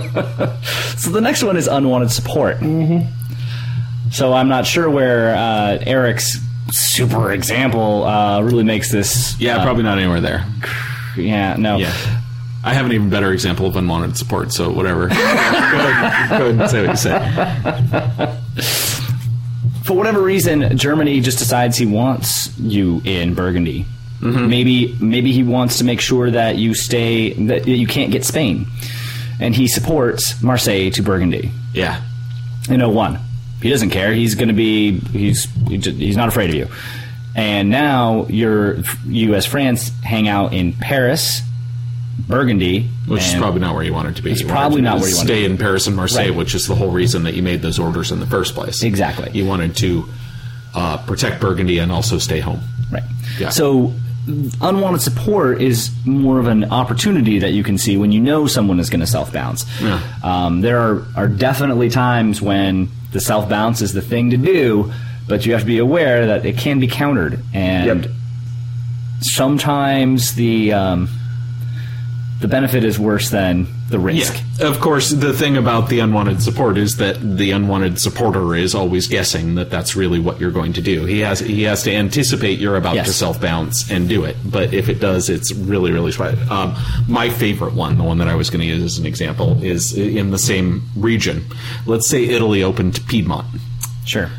B: So the next one is unwanted support. Mm-hmm. So I'm not sure where Eric's super example really makes this.
C: Yeah, probably not anywhere there.
B: Yeah, no.
C: Yeah. I have an even better example of unwanted support, so whatever. Go ahead and say what you say.
B: For whatever reason, Germany just decides he wants you in Burgundy. Mm-hmm. Maybe he wants to make sure that you stay, that you can't get Spain. And he supports Marseille to Burgundy.
C: Yeah.
B: In 01. He doesn't care. He's going to be, he's not afraid of you. And now you as France hang out in Paris, Burgundy.
C: Which is probably not where you wanted to be.
B: It's probably not where you wanted to be.
C: Stay in Paris and Marseille,
B: Right.
C: Which is the whole reason that you made those orders in the first place.
B: Exactly.
C: You wanted to protect Burgundy and also stay home.
B: Right.
C: Yeah.
B: So unwanted support is more of an opportunity that you can see when you know someone is going to self-bounce.
C: Yeah.
B: There are definitely times when the self-bounce is the thing to do, but you have to be aware that it can be countered. And sometimes the benefit is worse than the risk.
C: Yeah. Of course, the thing about the unwanted support is that the unwanted supporter is always guessing that that's really what you're going to do. He has to anticipate you're about to self-bounce and do it. But if it does, it's really, really sweaty. My favorite one, the one that I was going to use as an example, is in the same region. Let's say Italy opened to Piedmont.
B: Sure.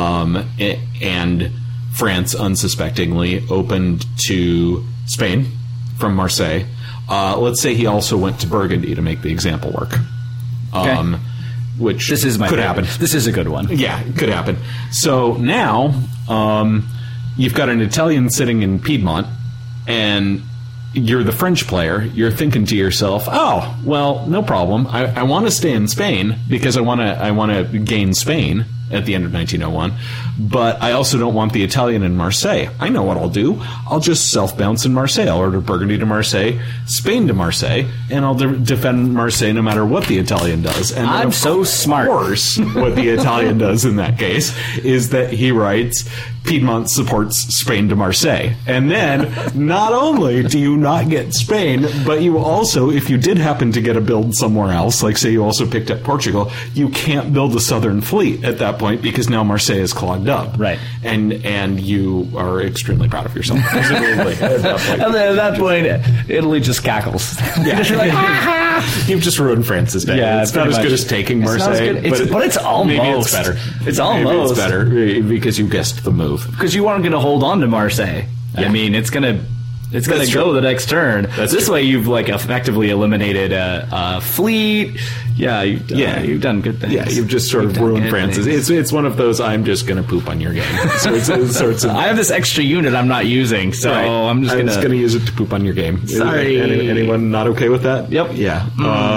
C: And France, unsuspectingly, opened to Spain from Marseille. Let's say he also went to Burgundy to make the example work.
B: Okay.
C: Which
B: this is my
C: could
B: favorite.
C: happen.
B: This is a good one.
C: Yeah, it could happen. So now you've got an Italian sitting in Piedmont, and you're the French player. You're thinking to yourself, "Oh, well, no problem. I want to stay in Spain because I want to gain Spain at the end of 1901, but I also don't want the Italian in Marseille. I know what I'll do. I'll just self-bounce in Marseille. I'll order Burgundy to Marseille, Spain to Marseille, and I'll defend Marseille no matter what the Italian does." And
B: I'm so smart.
C: Of course, what the Italian does in that case is that he writes, "Piedmont supports Spain to Marseille." And then, not only do you not get Spain, but you also, if you did happen to get a build somewhere else, like say you also picked up Portugal, you can't build a southern fleet at that point because now Marseille is clogged up.
B: Right.
C: And you are extremely proud of yourself. Presumably, at that point.
B: And then at that point, Italy just cackles.
C: Yeah. You've just ruined France's day.
B: Yeah,
C: it's not as
B: pretty
C: good
B: much.
C: as taking
B: It's not as
C: Marseille,
B: good. But it's almost
C: maybe it's better.
B: It's
C: Maybe
B: almost
C: it's better because you guessed the move.
B: because you aren't going to hold on to Marseille.
C: Yeah.
B: I mean, it's going to
C: That's
B: go
C: true.
B: the next turn.
C: That's
B: this
C: true.
B: way, you've like effectively eliminated a fleet. Yeah, you've done good things.
C: Yeah, you've just sort of
B: done
C: ruined
B: good
C: France's.
B: things.
C: It's one of those I'm just going to poop on your game. So it's
B: I have this extra unit I'm not using, so
C: right.
B: I'm just going
C: to use it to poop on your game.
B: Sorry.
C: Anyone not okay with that?
B: Yep.
C: Yeah.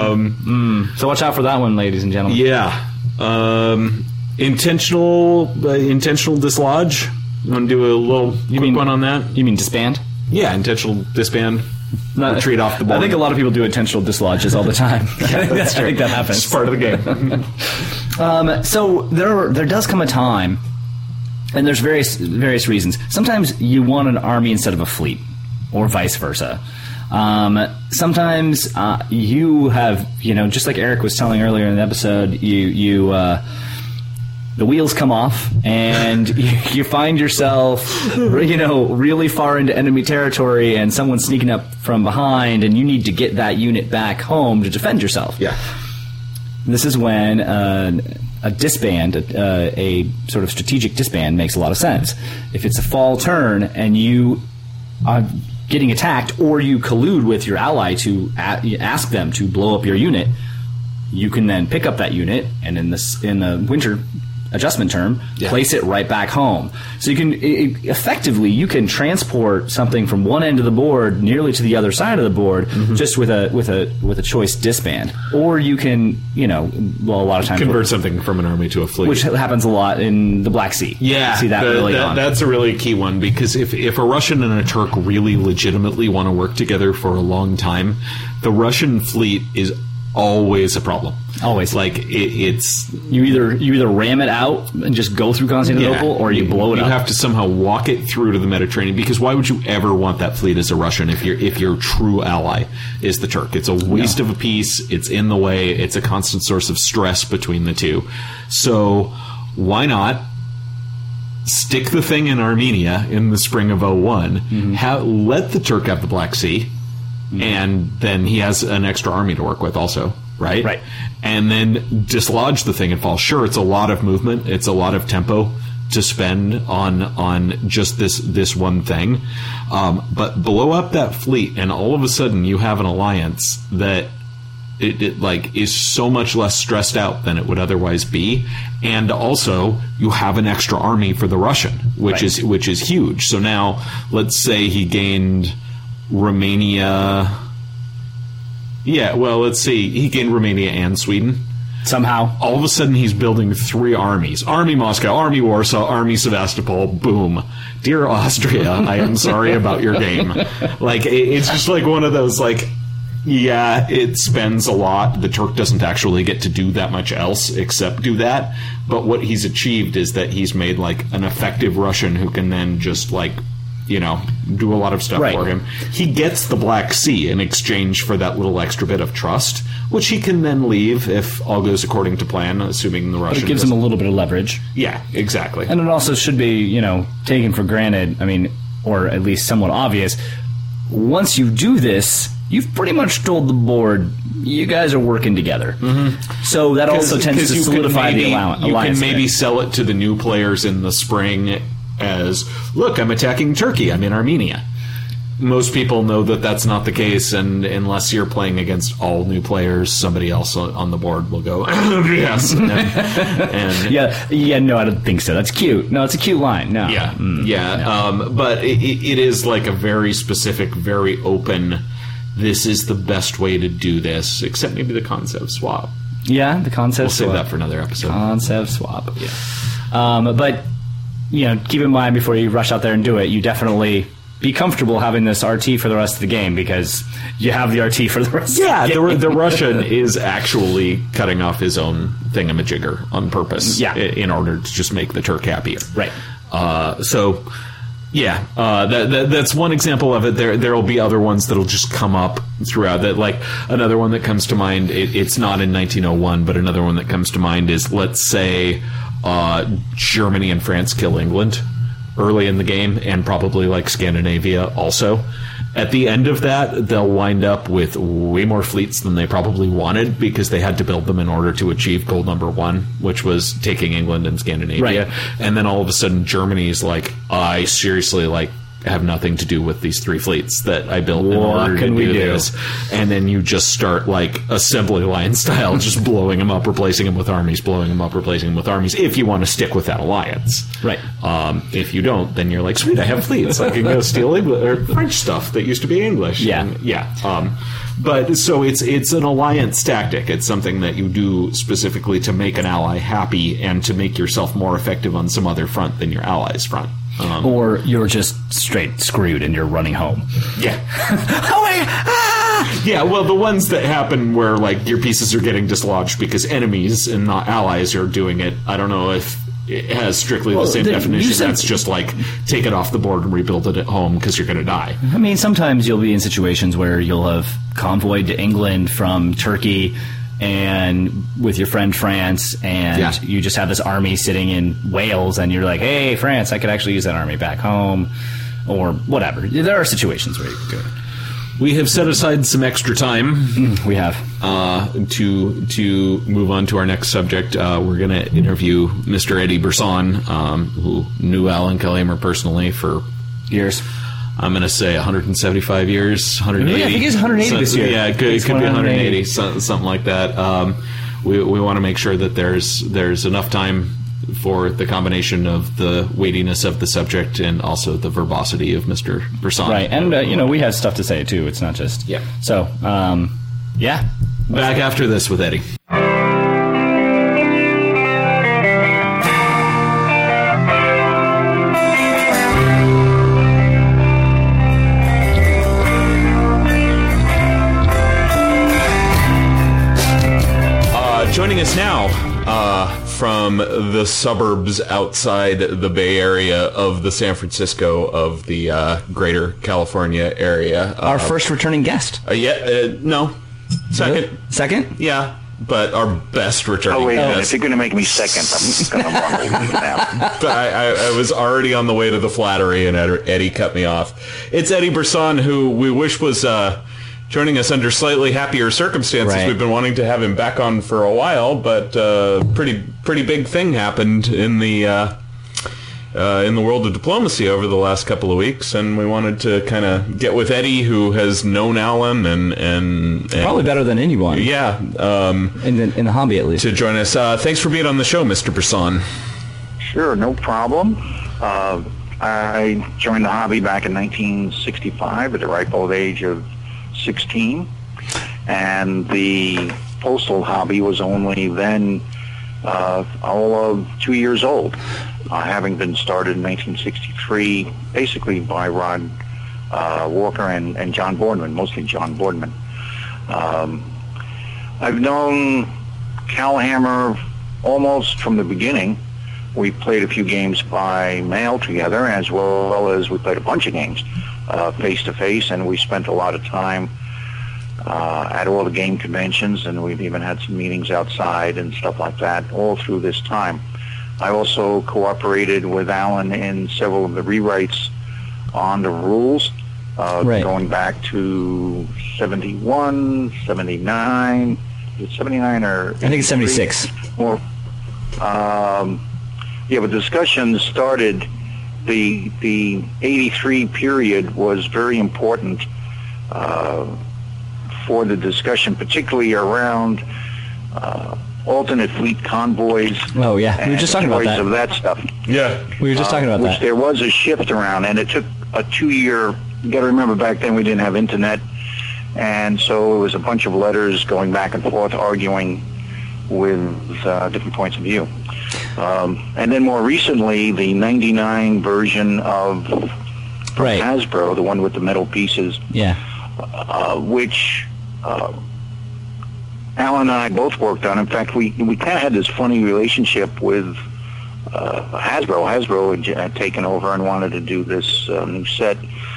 B: So watch out for that one, ladies and gentlemen.
C: Yeah. Intentional dislodge. You want to do a little quick one on that?
B: You mean disband?
C: Yeah, intentional disband.
B: No,
C: Retreat off the board.
B: I think a lot of people do intentional dislodges all the time. I think that happens.
C: It's part of the game.
B: So there does come a time, and there's various reasons. Sometimes you want an army instead of a fleet, or vice versa. Sometimes you have, just like Eric was telling earlier in the episode, the wheels come off, and you find yourself, really far into enemy territory, and someone's sneaking up from behind, and you need to get that unit back home to defend yourself.
C: Yeah.
B: This is when a disband, a sort of strategic disband, makes a lot of sense. If it's a fall turn and you are getting attacked, or you collude with your ally to ask them to blow up your unit, you can then pick up that unit, and in the winter adjustment term, place it right back home. So you can effectively transport something from one end of the board nearly to the other side of the board, just with a choice disband. Or you can, a lot of times
C: Convert something from an army to a fleet.
B: which happens a lot in the Black Sea.
C: Yeah,
B: you see that early on.
C: That's a really key one, because if a Russian and a Turk really legitimately want to work together for a long time, the Russian fleet is always a problem.
B: Always.
C: Like it's
B: You either ram it out and just go through Constantinople, or you blow it up.
C: You have to somehow walk it through to the Mediterranean, because why would you ever want that fleet as a Russian if your true ally is the Turk? It's a waste of a piece. It's in the way. It's a constant source of stress between the two. So why not stick the thing in Armenia in the spring of 01, let the Turk have the Black Sea, and then he has an extra army to work with also, right?
B: Right.
C: And then dislodge the thing and fall. Sure, it's a lot of movement. It's a lot of tempo to spend on just this one thing. But blow up that fleet, and all of a sudden you have an alliance that it like is so much less stressed out than it would otherwise be, and also you have an extra army for the Russian, which is huge. So now let's say he gained Romania. Yeah, well, let's see. He gained Romania and Sweden.
B: Somehow.
C: All of a sudden, he's building 3 armies. Army Moscow, Army Warsaw, Army Sevastopol, boom. Dear Austria, I am sorry about your game. Like, it's just like one of those, like, yeah, it spends a lot. The Turk doesn't actually get to do that much else except do that. But what he's achieved is that he's made, like, an effective Russian who can then just, like, you know, do a lot of stuff for him. He gets the Black Sea in exchange for that little extra bit of trust, which he can then leave if all goes according to plan, assuming the Russian...
B: It gives him a little bit of leverage.
C: Yeah, exactly.
B: And it also should be, you know, taken for granted, I mean, or at least somewhat obvious. Once you do this, you've pretty much told the board, you guys are working together. Mm-hmm. So that also tends to solidify the alliance.
C: You can maybe sell it to the new players in the spring as, look, I'm attacking Turkey, I'm in Armenia. Most people know that that's not the case, and unless you're playing against all new players, somebody else on the board will go, yes. And
B: no, I don't think so. That's cute. No, it's a cute line. No.
C: But it is like a very specific, very open, this is the best way to do this, except maybe the concept swap.
B: Yeah, the concept swap.
C: We'll save that for another episode.
B: Concept swap. Yeah. But, you know, keep in mind before you rush out there and do it, you definitely be comfortable having this RT for the rest of the game, because you have the RT for the rest of the game.
C: The Russian is actually cutting off his own thingamajigger on purpose in order to just make the Turk happier.
B: Right.
C: That's one example of it. There will be other ones that'll just come up throughout. That, like, another one that comes to mind, it's not in 1901, but another one that comes to mind is, let's say, Germany and France kill England early in the game, and probably like Scandinavia also. At the end of that, they'll wind up with way more fleets than they probably wanted, because they had to build them in order to achieve goal number 1, which was taking England and Scandinavia.
B: Right.
C: And then all of a sudden, Germany's like, I seriously, like, have nothing to do with these 3 fleets that I built in order to do this. And then you just start, like, assembly line style, just blowing them up, replacing them with armies, blowing them up, replacing them with armies, if you want to stick with that alliance.
B: Right.
C: If you don't, then you're like, sweet, I have fleets. I can go steal English or French stuff that used to be English.
B: Yeah.
C: But so it's an alliance tactic. It's something that you do specifically to make an ally happy and to make yourself more effective on some other front than your allies' front.
B: Or you're just straight screwed and you're running home.
C: Yeah. Yeah, well, the ones that happen where, like, your pieces are getting dislodged because enemies and not allies are doing it, I don't know if it has strictly the same definition. That's just like, take it off the board and rebuild it at home because you're going to die.
B: I mean, sometimes you'll be in situations where you'll have convoyed to England from Turkey and with your friend France, and you just have this army sitting in Wales, and you're like, hey, France, I could actually use that army back home, or whatever. There are situations where you can do it.
C: We have set aside some extra time.
B: We have.
C: To move on to our next subject. We're going to interview Mr. Eddie Brisson, who knew Alan Kellhammer personally for
B: years.
C: I'm going to say 175 years, 180.
B: Yeah, I think it's 180 this year.
C: Yeah, it could be 180, something like that. We want to make sure that there's enough time for the combination of the weightiness of the subject and also the verbosity of Mr. Brisson.
B: Right, and we have stuff to say too. It's not just So,
C: Back after this with Eddie. Joining us now from the suburbs outside the Bay Area of the San Francisco of the greater California area.
B: Our first returning guest.
C: No. Second.
B: Really? Second?
C: Yeah. But our best returning
E: Oh, wait a minute.
C: guest.
E: If you're going to make me second, I'm going to want to leave now.
C: But I was already on the way to the flattery, and Eddie cut me off. It's Eddie Brisson, who we wish was joining us under slightly happier circumstances.
B: Right.
C: We've been wanting to have him back on for a while, but pretty big thing happened in the world of diplomacy over the last couple of weeks, and we wanted to kind of get with Eddie, who has known Alan and
B: Probably better than anyone.
C: Yeah,
B: in the hobby, at least.
C: to join us. Thanks for being on the show, Mr. Brisson.
E: Sure, no problem. I joined the hobby back in 1965 at the ripe old age of 16, and the postal hobby was only then all of 2 years old, having been started in 1963, basically by Rod Walker and John Boardman, mostly John Boardman. I've known Cal Hammer almost from the beginning. We played a few games by mail together, as well as we played a bunch of games face-to-face, and we spent a lot of time at all the game conventions, and we've even had some meetings outside and stuff like that all through this time. I also cooperated with Alan in several of the rewrites on the rules, going back to 71, 79, is it 79 or...
B: I think it's 76.
E: Or, but discussions started, the 83 period was very important for the discussion, particularly around alternate fleet convoys.
B: Oh, yeah. We were just talking about that.
E: Of that stuff.
C: Yeah.
B: We were just talking about
E: which
B: that.
E: There was a shift around, and it took a 2-year... You got to remember, back then we didn't have internet, and so it was a bunch of letters going back and forth, arguing with different points of view. And then more recently, the 99 version of Hasbro, the one with the metal pieces, which Alan and I both worked on. In fact, we kind of had this funny relationship with Hasbro. Hasbro had taken over and wanted to do this new set,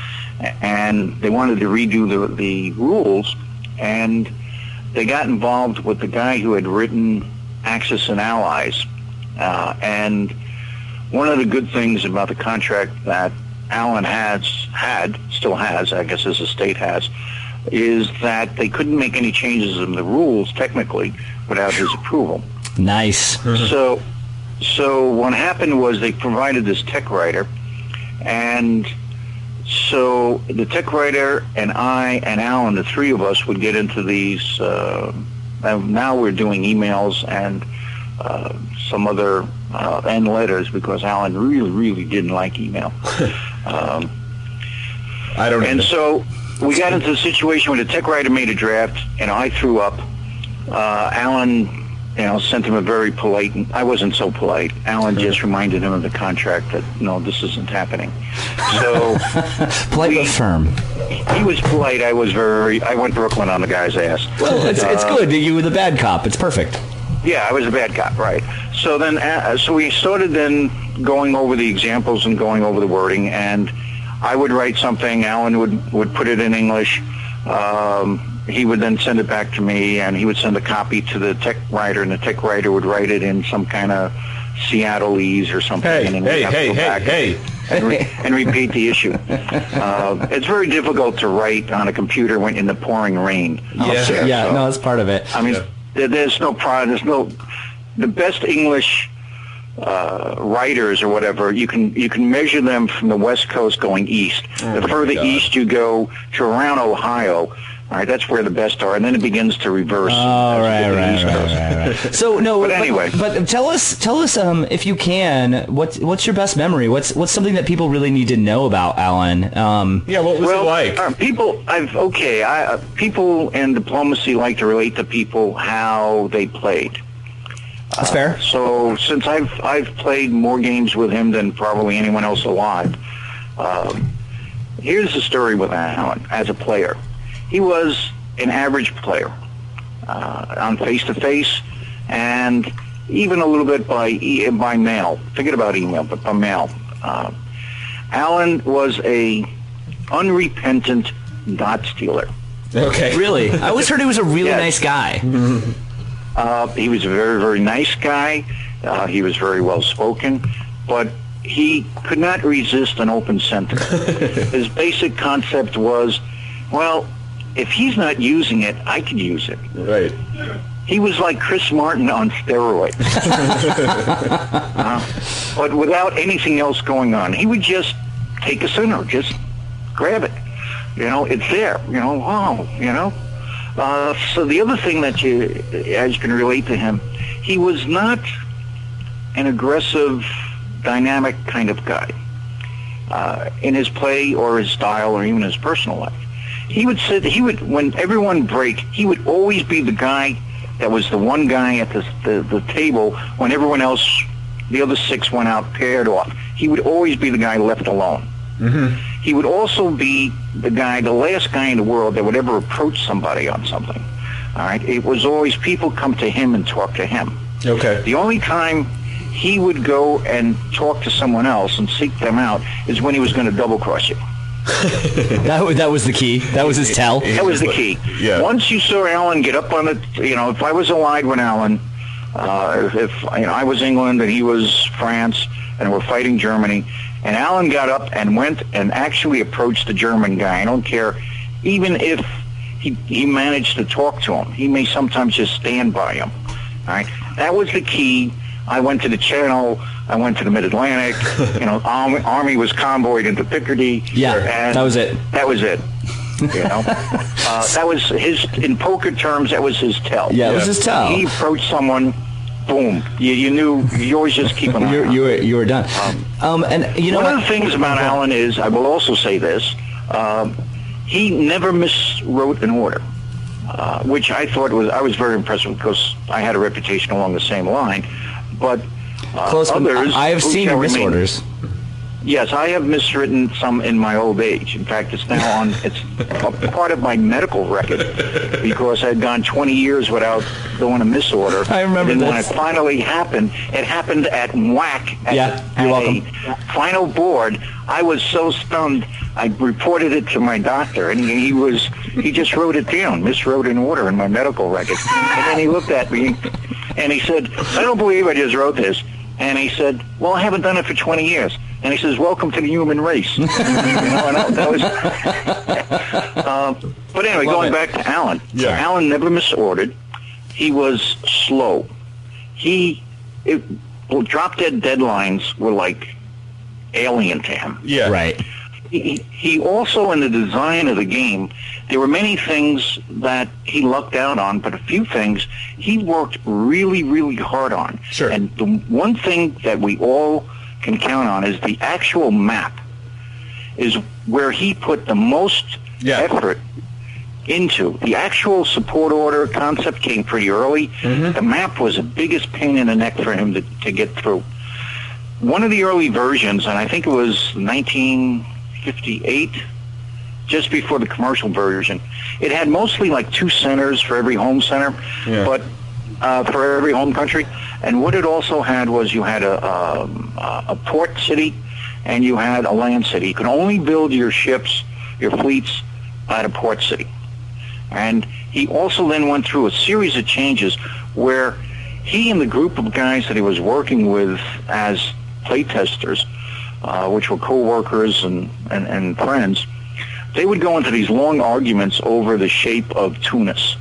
E: and they wanted to redo the rules, and they got involved with the guy who had written Axis and Allies. And one of the good things about the contract that Alan still has, I guess his estate has, is that they couldn't make any changes in the rules technically without his approval.
B: Nice.
E: So what happened was they provided this tech writer, and so the tech writer and I and Alan, the three of us, would get into these. Now we're doing emails and some other and letters, because Alan really didn't like email.
C: I don't.
E: And so we got into the situation where the tech writer made a draft, and I threw up. Alan, sent him a very polite. I wasn't so polite. Alan just reminded him of the contract that no, this isn't happening. So
B: polite but firm.
E: He was polite. I went Brooklyn on the guy's ass.
B: Well, it's good. You were the bad cop. It's perfect.
E: Yeah, I was a bad cop, right? So then, so we started then going over the examples and going over the wording, and I would write something. Alan would put it in English. He would then send it back to me, and he would send a copy to the tech writer, and the tech writer would write it in some kind of Seattleese or something.
C: Hey.
E: And repeat the issue. It's very difficult to write on a computer when in the pouring rain.
B: No, that's part of it.
E: I mean, there's no problem. The best English writers or whatever, you can measure them from the West Coast going east. The further east you go to around Ohio, all right, that's where the best are, and then it begins to reverse.
B: Oh, right. So no,
E: but anyway,
B: but tell us, if you can, what's your best memory? What's something that people really need to know about Alan?
C: What was it like?
E: People in diplomacy like to relate to people how they played.
B: That's fair.
E: So since I've played more games with him than probably anyone else alive, here's the story with Alan as a player. He was an average player on face-to-face and even a little bit by mail. Forget about email, but by mail. Alan was a unrepentant dot stealer.
F: Okay.
G: Really? I always heard he was a really nice guy.
E: He was a very, very nice guy. He was very well spoken, but he could not resist an open center. His basic concept was, well, if he's not using it, I could use it.
F: Right.
E: He was like Chris Martin on steroids. But without anything else going on. He would just take a center, just grab it. You know, it's there. You know, wow, you know. So the other thing that as you can relate to him, he was not an aggressive, dynamic kind of guy in his play or his style or even his personal life. When everyone break, he would always be the guy that was the one guy at the table when everyone else, the other six went out paired off. He would always be the guy left alone. Mm-hmm. He would also be the last guy in the world that would ever approach somebody on something. All right? It was always people come to him and talk to him.
F: Okay.
E: The only time he would go and talk to someone else and seek them out is when he was going to double-cross you.
G: That was the key. That was his tell.
E: That was the key.
F: Yeah.
E: Once you saw Alan get up on it, you know, if I was allied with Alan, if I was England and he was France and we're fighting Germany, and Alan got up and went and actually approached the German guy, I don't care, even if he managed to talk to him, he may sometimes just stand by him. All right, that was the key. I went to the Channel. I went to the Mid-Atlantic. You know, Army was convoyed into Picardy.
G: Yeah,
E: and
G: that was it.
E: That was it. You know, that was his. In poker terms, that was his tell.
G: Yeah, it was his tell.
E: He approached someone. Boom! You knew. You always just keep an eye on.
G: You were done. And you know
E: one of the things about Alan is, I will also say this: he never miswrote an order, which I thought I was very impressed with because I had a reputation along the same line. But others,
G: I have seen your misorders.
E: Yes, I have miswritten some in my old age. In fact, it's now it's a part of my medical record because I'd gone 20 years without doing a misorder.
G: I remember
E: and
G: this.
E: When it finally happened, it happened at WAC at
G: you're welcome.
E: a final board. I was so stunned, I reported it to my doctor, and he just wrote it down, miswrote an order in my medical record. And then he looked at me, and he said, I don't believe I just wrote this. And he said, well, I haven't done it for 20 years. And he says, welcome to the human race. You know, and that was, but anyway, going back to Alan.
F: Yeah.
E: Alan never misordered. He was slow. Drop-dead deadlines were like alien to him.
F: Yeah.
G: Right.
E: He also, in the design of the game, there were many things that he lucked out on, but a few things he worked really, really hard on.
F: Sure.
E: And the one thing that we all can count on is the actual map is where he put the most effort into. The actual support order concept came pretty early. Mm-hmm. The map was the biggest pain in the neck for him to get through. One of the early versions, and I think it was 1958, just before the commercial version, it had mostly like 2 centers for every home center, but for every home country. And what it also had was you had a port city and you had a land city. You could only build your ships, your fleets, at a port city. And he also then went through a series of changes where he and the group of guys that he was working with as playtesters, which were co-workers and friends, they would go into these long arguments over the shape of Tunis,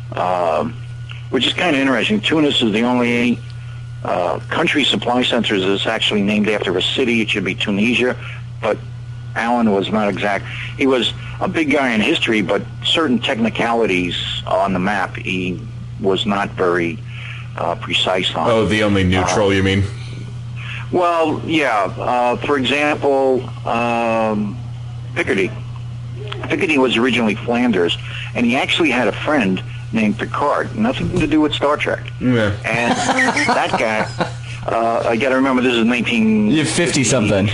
E: which is kind of interesting. Tunis is the only country supply center that's actually named after a city. It should be Tunisia, but Alan was not exact. He was a big guy in history, but certain technicalities on the map he was not very precise on.
F: Oh, the only neutral, you mean?
E: Well, yeah. For example, Picardy. Picardy was originally Flanders, and he actually had a friend named Picard. Nothing to do with Star Trek.
F: Yeah.
E: And that guy, I got to remember, this is
G: 50-something.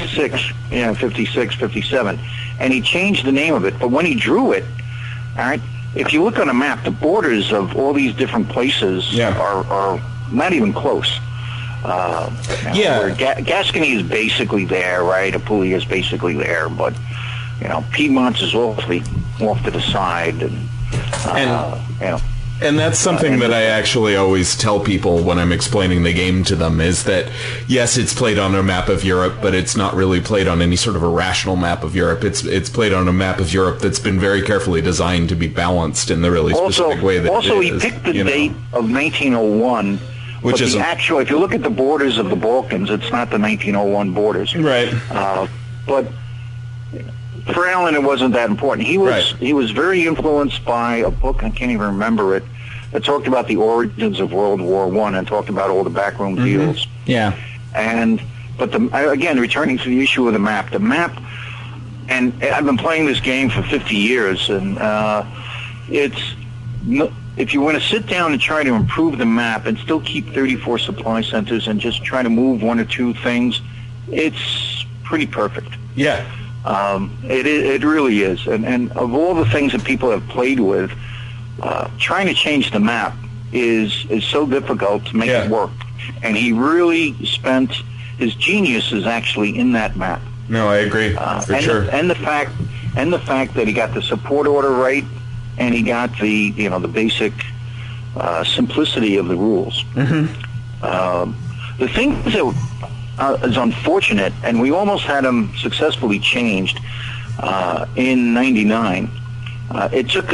E: 56, 57. And he changed the name of it. But when he drew it, all right, if you look on a map, the borders of all these different places are not even close. Where Gascony is basically there, right? Apulia is basically there, but Piedmont is off to the side,
F: and that's something that I actually always tell people when I'm explaining the game to them, is that, yes, it's played on a map of Europe, but it's not really played on any sort of a rational map of Europe. It's played on a map of Europe that's been very carefully designed to be balanced in the really specific way that
E: also,
F: it is.
E: Also, he picked the date of 1901,
F: which is
E: actual. If you look at the borders of the Balkans, it's not the 1901 borders.
F: Right.
E: But for Alan, it wasn't that important. He was very influenced by a book, I can't even remember it, that talked about the origins of World War I and talked about all the backroom deals.
G: Yeah.
E: But again, returning to the issue of the map, and I've been playing this game for 50 years, and if you want to sit down and try to improve the map and still keep 34 supply centers and just try to move one or two things, it's pretty perfect.
F: Yeah.
E: It really is. And of all the things that people have played with, trying to change the map is so difficult to make it work. And he really spent his genius is actually in that map.
F: No, I agree for sure.
E: And the fact that he got the support order right, and he got the basic simplicity of the rules. The thing that is unfortunate, and we almost had him successfully changed in '99. It took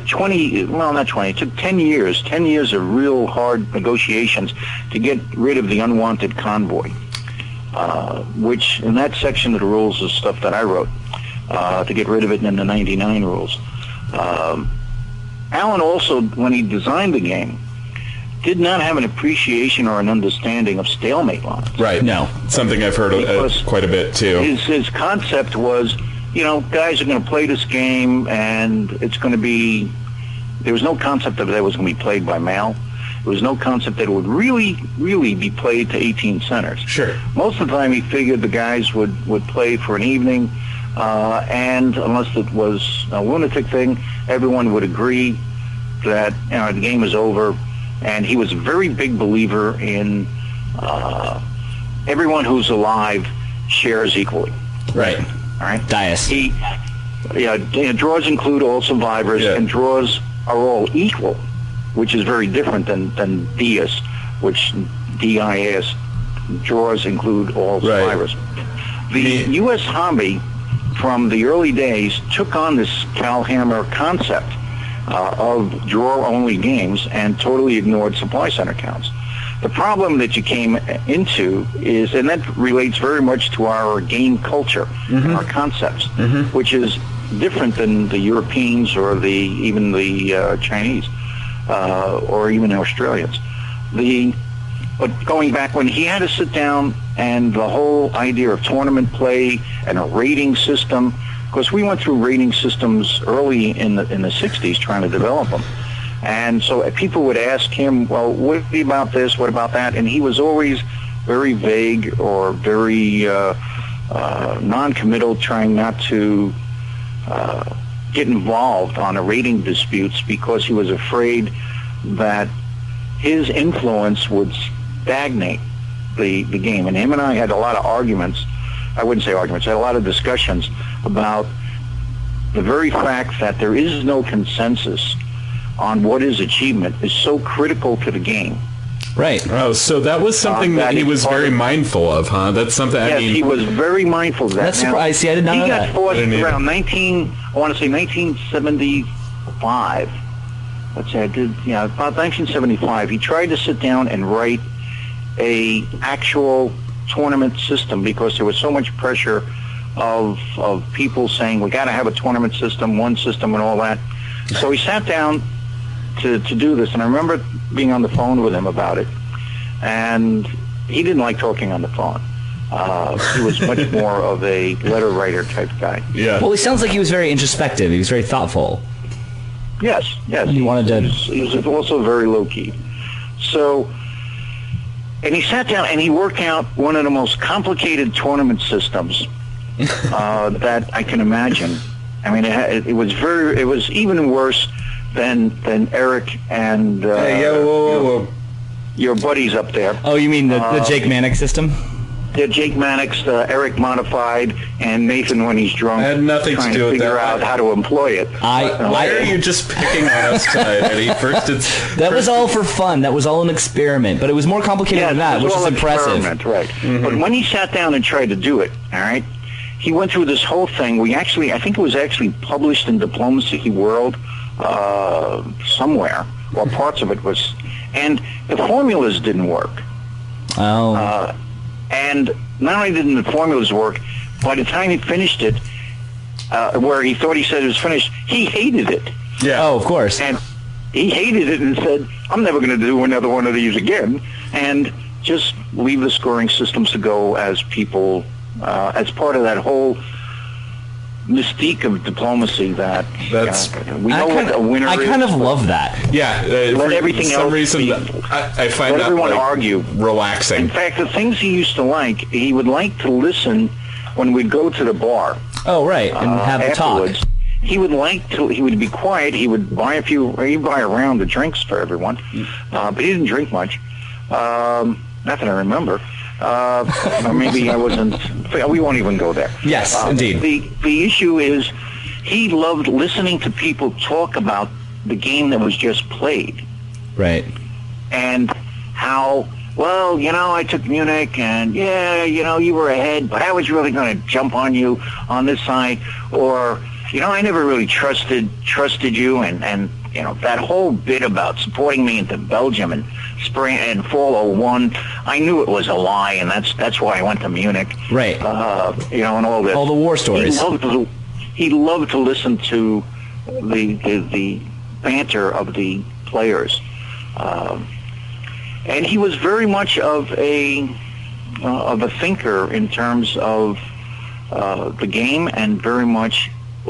E: 10 years of real hard negotiations to get rid of the unwanted convoy, which in that section of the rules is stuff that I wrote, to get rid of it in the '99 rules. Alan also, when he designed the game, did not have an appreciation or an understanding of stalemate lines.
F: Right. No. Something I've heard quite a bit, too.
E: His concept was, guys are going to play this game, and it's going to be... There was no concept that it was going to be played by mail. There was no concept that it would really, really be played to 18 centers.
F: Sure.
E: Most of the time, he figured the guys would play for an evening, and unless it was a lunatic thing, everyone would agree that the game is over. And he was a very big believer in everyone who's alive shares equally.
G: Right.
E: All right.
G: Dias.
E: Draws include all survivors, and draws are all equal, which is very different than Dias, which DIS. Draws include all survivors. The U.S. hobby from the early days took on this Cal Hammer concept of draw-only games and totally ignored supply center counts. The problem that you came into is, and that relates very much to our game culture, our concepts, which is different than the Europeans or even the Chinese or even Australians. But going back, when he had to sit down and the whole idea of tournament play and a rating system, because we went through rating systems early in the 60s trying to develop them. And so people would ask him, well, what about this, what about that? And he was always very vague or very non-committal, trying not to get involved on a rating disputes because he was afraid that his influence would stagnate the game. And him and I had a lot of arguments. I wouldn't say arguments. I had a lot of discussions about the very fact that there is no consensus on what is achievement is so critical to the game.
G: Right.
F: Oh, so that was something that he was very mindful of, huh? That's something.
E: Yes, he was very mindful of that.
G: That's surprising. See, I did not know that.
E: He got forced around 1975. Let's say about 1975. He tried to sit down and write a actual tournament system because there was so much pressure of people saying we got to have a tournament system, one system, and all that. So he sat down to do this, and I remember being on the phone with him about it, and he didn't like talking on the phone. He was much more of a letter writer type guy.
F: Yeah.
G: Well, he sounds like he was very introspective. He was very thoughtful.
E: Yes.
G: He wanted to.
E: He was also very low key. So, and he sat down and he worked out one of the most complicated tournament systems that I can imagine. I mean, it was even worse than Eric and
F: whoa.
E: your buddies up there.
G: Oh, you mean the Jake Mannix system?
E: Yeah, Jake Mannix, Eric Modified, and Nathan when he's drunk.
F: I had nothing to do with
E: figure
F: that.
E: out how to employ it.
F: Why are you just picking on us tonight, Eddie?
G: That was all for fun. That was all an experiment, but it was more complicated than that, which is impressive.
E: Right. But when he sat down and tried to do it, all right, he went through this whole thing. I think it was actually published in Diplomacy World somewhere, or parts of it was, and the formulas didn't work.
G: Oh.
E: And not only didn't the formulas work, by the time he finished it, where he thought he said it was finished, he hated it.
F: Yeah.
G: Oh, of course.
E: And he hated it and said, I'm never going to do another one of these again, and just leave the scoring systems to go as people, as part of that whole mystique of diplomacy that we know what a winner is.
G: I kind of love that.
F: Yeah.
E: Let everything
F: some
E: else
F: reason
E: be,
F: I find
E: let
F: that
E: everyone
F: like,
E: argue.
F: relaxing.
E: In fact, the things he used to like, he would like to listen when we'd go to the bar.
G: Oh, right, and have the talk.
E: Afterwards. He would be quiet. He would buy he'd buy a round of drinks for everyone, but he didn't drink much. Not that I remember. Or maybe I wasn't. We won't even go there.
G: Yes, indeed.
E: The issue is he loved listening to people talk about the game that was just played.
G: Right.
E: And how, well, I took Munich, and you were ahead, but I was really going to jump on you on this side, or I never really trusted you, and that whole bit about supporting me into Belgium and spring and fall 01, I knew it was a lie, and that's why I went to Munich.
G: Right.
E: And all this.
G: All the war stories.
E: He loved to listen to the banter of the players, and he was very much of a thinker in terms of the game, and very much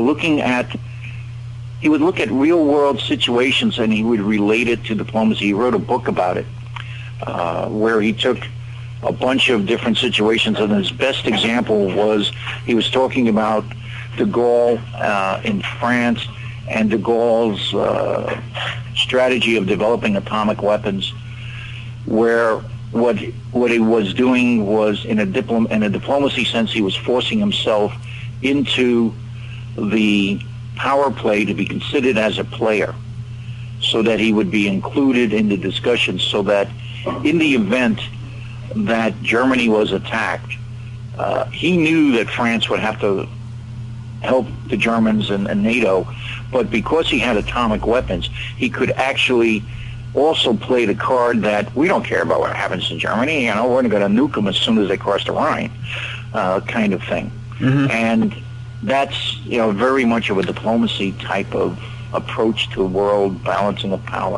E: he would look at real world situations and he would relate it to diplomacy. He wrote a book about it, where he took a bunch of different situations, and his best example was he was talking about de Gaulle in France, and de Gaulle's strategy of developing atomic weapons, where what he was doing was, in a diplomacy sense, he was forcing himself into the power play to be considered as a player, so that he would be included in the discussion, so that in the event that Germany was attacked, he knew that France would have to help the Germans and NATO, but because he had atomic weapons, he could actually also play the card that we don't care about what happens in Germany, we're going to nuke them as soon as they cross the Rhine, kind of thing. Mm-hmm. And that's, very much of a diplomacy type of approach to world balancing of power.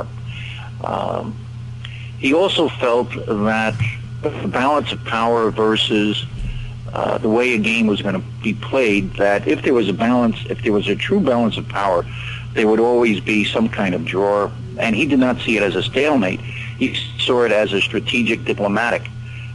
E: He also felt that the balance of power versus the way a game was going to be played, that if there was a true balance of power, there would always be some kind of draw. And he did not see it as a stalemate. He saw it as a strategic, diplomatic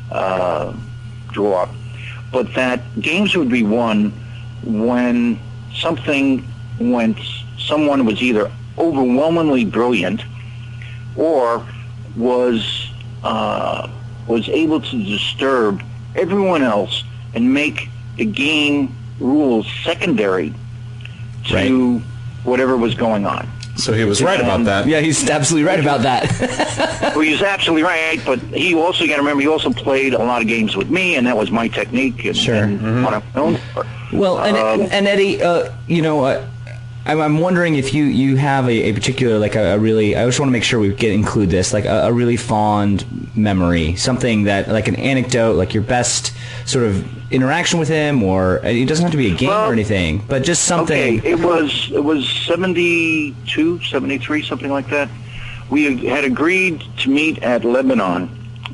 E: draw. But that games would be won when someone was either overwhelmingly brilliant or was able to disturb everyone else and make the game rules secondary to whatever was going on.
F: So he was right about that.
G: Yeah, he's absolutely right about that.
E: Well, he's absolutely right, but he also, you got to remember, he also played a lot of games with me, and that was my technique. And,
G: sure.
E: And what I'm known for.
G: Well, and Eddie, I'm wondering if you have a particular, like a really, I just want to make sure we include this, like a really fond memory, something that, like an anecdote, like your best sort of interaction with him, or it doesn't have to be a game or anything, but just something.
E: Okay, it was 72, 73, something like that. We had agreed to meet at Lebanon,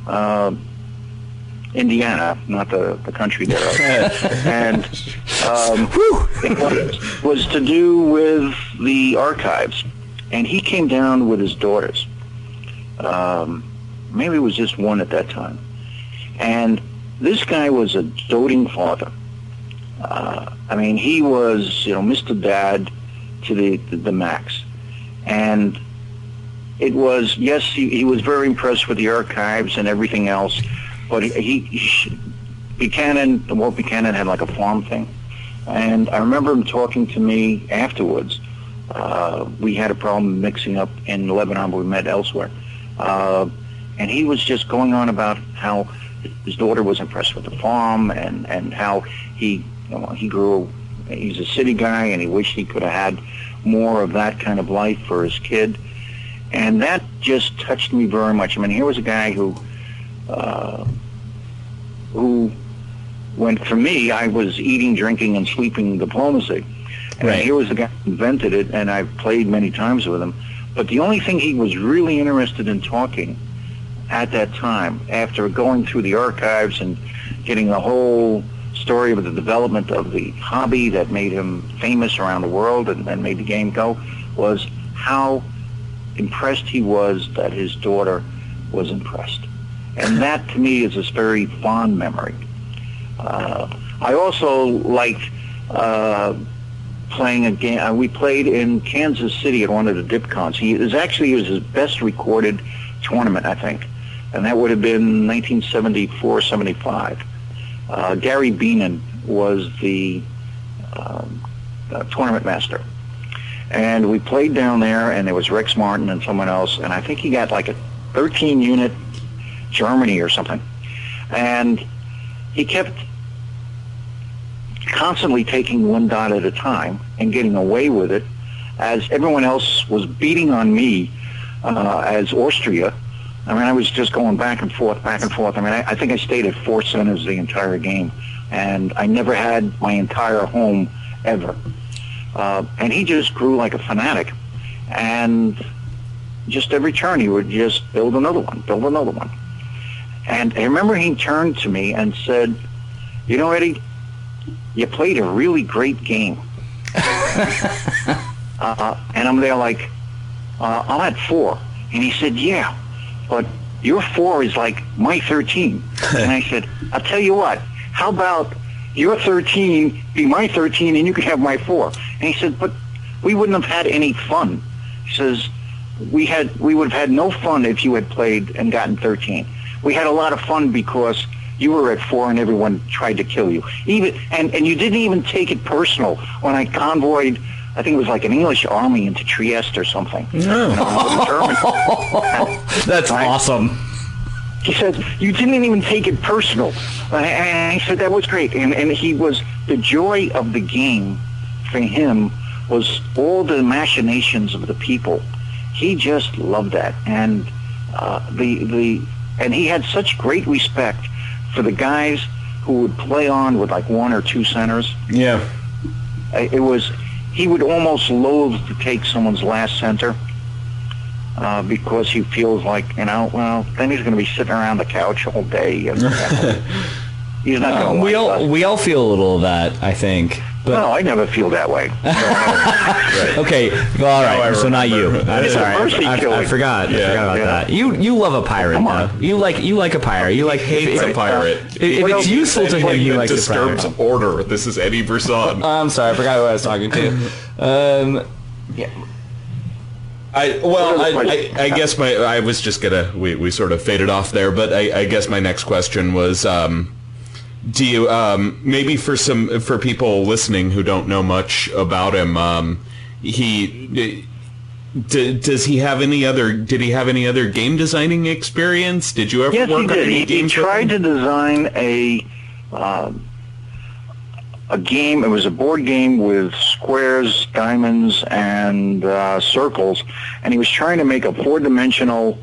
E: Indiana, not the country there, and it was to do with the archives. And he came down with his daughters. Maybe it was just one at that time. And this guy was a doting father. He was, Mr. Dad to the max. And it was, yes, he was very impressed with the archives and everything else, but Walt Buchanan had like a farm thing. And I remember him talking to me afterwards. We had a problem mixing up in Lebanon, but we met elsewhere. And he was just going on about how his daughter was impressed with the farm and how he grew. He's a city guy, and he wished he could have had more of that kind of life for his kid. And that just touched me very much. I mean, here was a guy who, when for me, I was eating, drinking, and sleeping diplomacy. And
G: Right.
E: here was the guy who invented it, and I've played many times with him. But the only thing he was really interested in talking at that time, after going through the archives and getting the whole story of the development of the hobby that made him famous around the world and made the game go, was how impressed he was that his daughter was impressed. And that, to me, is a very fond memory. I also liked playing a game. We played in Kansas City at one of the DipCons. It was his best recorded tournament, I think. And that would have been 1974-75. Gary Beenan was the tournament master. And we played down there, and there was Rex Martin and someone else, and I think he got like a 13-unit Germany or something. And he kept constantly taking one dot at a time and getting away with it, as everyone else was beating on me as Austria. I mean, I was just going back and forth, back and forth. I mean, I think I stayed at 4 centers the entire game, and I never had my entire home ever. And he just grew like a fanatic, and just every turn he would just build another one. And I remember he turned to me and said, "You know, Eddie, you played a really great game." And I'm there like, I'm at 4. And he said, "Yeah, but your 4 is like my 13. And I said, "I'll tell you what, how about your 13 be my 13 and you could have my 4. And he said, "But we wouldn't have had any fun." He says, we would have had no fun if you had played and gotten 13. We had a lot of fun because you were at 4 and everyone tried to kill you. And you didn't even take it personal when I convoyed, I think it was like an English army into Trieste or something.
G: That's awesome.
E: He said, "You didn't even take it personal." And he said that was great. And he was, the joy of the game for him was all the machinations of the people. He just loved that. And and he had such great respect for the guys who would play on with like 1 or 2 centers.
F: Yeah.
E: He would almost loathe to take someone's last center because he feels like, then he's going to be sitting around the couch all day. And, he's not going to
G: we all feel a little of that, I think. But
E: no, I never feel that way.
G: okay, all right. So not you. I'm
E: It's
G: sorry.
E: a mercy
G: I
E: killing.
G: forgot. I forgot about that. You love a pirate.
E: Come on.
G: Though. You like a pirate. You like
F: Hates a pirate.
G: If it's useful to him, he likes a pirate.
F: Disturbs order. This is Eddie Brisson.
G: I'm sorry. I forgot who I was talking to.
E: Yeah.
F: I guess I was just gonna, we sort of faded off there, but I guess my next question was, do you, maybe for people listening who don't know much about him, did he have any other game designing experience? Did you ever
E: Yes,
F: work
E: he
F: on
E: did.
F: any
E: He
F: games?
E: tried to design a game. It was a board game with squares, diamonds, and circles, and he was trying to make a 4-dimensional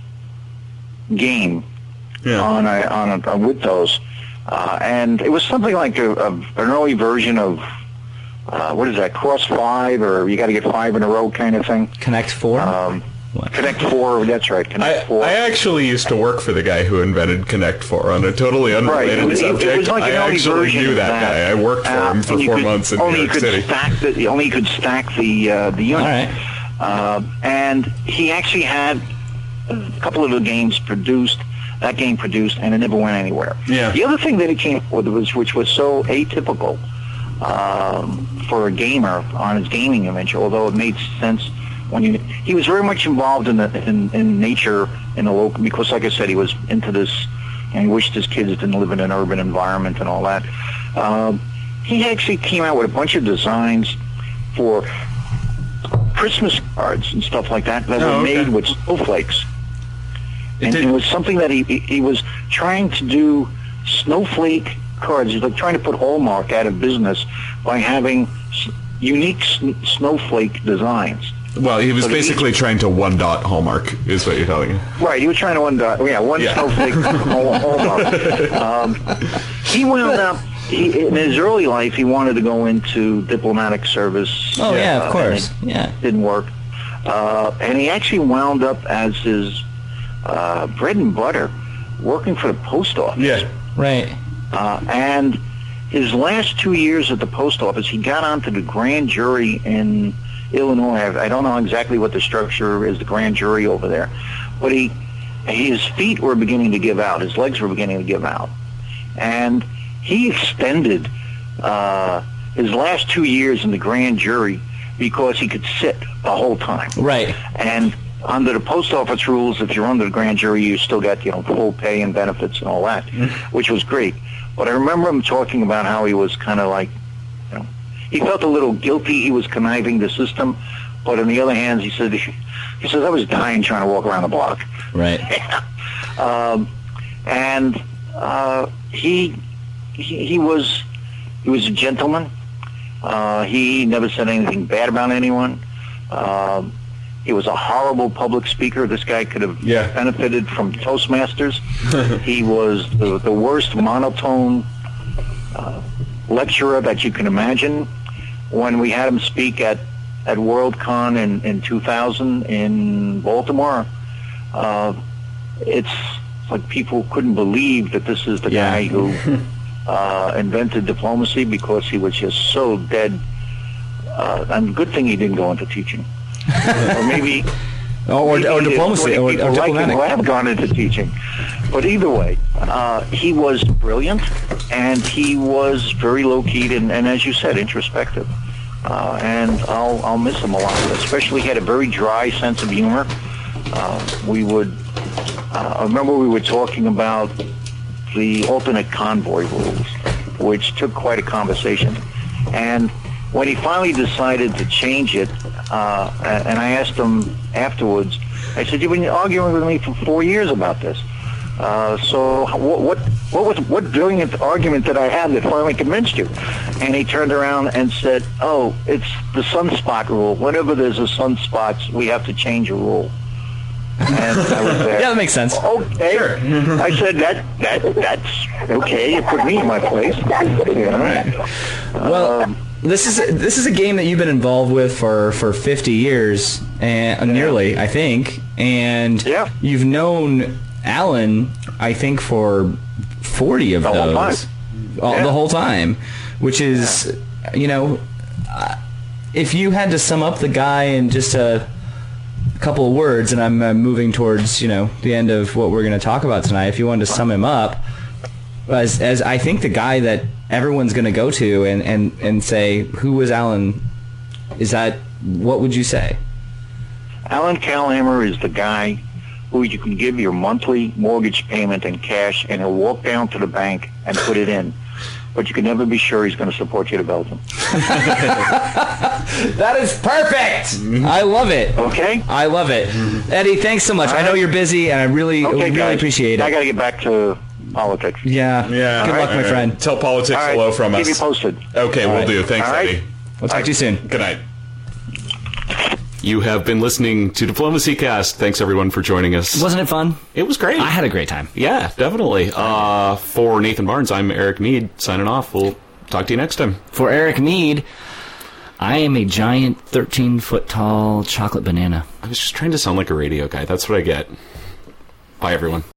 E: game with those. And it was something like an early version of what is that? Cross 5, or you got to get 5 in a row kind of thing.
G: Connect 4.
E: Connect 4. That's right. Connect 4.
F: I actually used to work for the guy who invented Connect 4 on a totally unrelated
E: Right.
F: subject.
E: It was like
F: I
E: an early
F: actually
E: version
F: knew
E: of
F: that guy. I worked for him for 4 months in New York City.
E: Only you could stack the unit.
G: All right.
E: And he actually had a couple of the games produced, and it never went anywhere.
F: Yeah.
E: The other thing that he came up with, which was so atypical for a gamer on his gaming image, although it made sense when he was very much involved in nature in the local, because like I said, he was into this, and he wished his kids didn't live in an urban environment and all that. He actually came out with a bunch of designs for Christmas cards and stuff like that were made with snowflakes. And it was something that he was trying to do snowflake cards. He's like trying to put Hallmark out of business by having unique snowflake designs.
F: Well, he was basically trying to one-dot Hallmark, is what you're telling me.
E: Right, he was trying to snowflake Hallmark. He wound up, in his early life, he wanted to go into diplomatic service.
G: Oh, yeah, of course.
E: Didn't work. And he actually wound up as his bread and butter working for the post office.
F: Yeah.
G: Right.
E: And his last 2 years at the post office, he got onto the grand jury in Illinois. I don't know exactly what the structure is, the grand jury over there. But his feet were beginning to give out. His legs were beginning to give out. And he extended his last 2 years in the grand jury because he could sit the whole time.
G: Right.
E: And under the post office rules, if you're under the grand jury, you still got, full pay and benefits and all that, which was great. But I remember him talking about how he was kind of like, he felt a little guilty. He was conniving the system. But on the other hand, he said, I was dying trying to walk around the block.
G: Right.
E: He was a gentleman. He never said anything bad about anyone. He was a horrible public speaker. This guy could have benefited from Toastmasters. He was the worst monotone lecturer that you can imagine. When we had him speak at Worldcon in 2000 in Baltimore, it's like people couldn't believe that this is the guy who invented diplomacy, because he was just so dead. And good thing he didn't go into teaching. Or maybe
G: or diplomacy, or
E: people
G: diplomatic.
E: like him who have gone into teaching. But either way, he was brilliant, and he was very low-keyed and as you said, introspective. And I'll miss him a lot. Especially, he had a very dry sense of humor. I remember we were talking about the alternate convoy rules, which took quite a conversation. And when he finally decided to change it, and I asked him afterwards, I said, "You've been arguing with me for 4 years about this. So what brilliant argument did I have that finally convinced you?" And he turned around and said, "Oh, it's the sunspot rule. Whenever there's a sunspot, we have to change a rule." And I was there.
G: Yeah, that makes sense.
E: Okay. Sure. I said, that's okay. You put me in my place. Yeah.
G: Well, this is a game that you've been involved with for 50 years, and nearly, I think. And you've known Alan, I think, for 40 of those. The whole time. Which is, if you had to sum up the guy in just a couple of words, and I'm moving towards, the end of what we're going to talk about tonight, if you wanted to sum him up, as I think the guy that everyone's going to go to and say, who was Alan, what would you say?
E: Alan Kalhammer is the guy who you can give your monthly mortgage payment in cash, and he'll walk down to the bank and put it in. But you can never be sure he's going to support you to Belgium.
G: That is perfect. I love it.
E: Okay?
G: I love it. Eddie, thanks so much. I know you're busy, and I really appreciate it.
E: I got to get back to politics.
G: Yeah. Good luck, my friend.
F: Tell politics hello from us.
E: Keep you posted.
F: Okay, we'll do. Thanks, Eddie.
G: We'll talk to you soon.
F: Good night.
C: You have been listening to Diplomacy Cast. Thanks, everyone, for joining us.
B: Wasn't it fun?
C: It was great.
B: I had a great time.
C: Yeah, definitely. For Nathan Barnes, I'm Eric Mead, signing off. We'll talk to you next time.
B: For Eric Mead, I am a giant 13-foot-tall chocolate banana.
C: I was just trying to sound like a radio guy. That's what I get. Bye, everyone.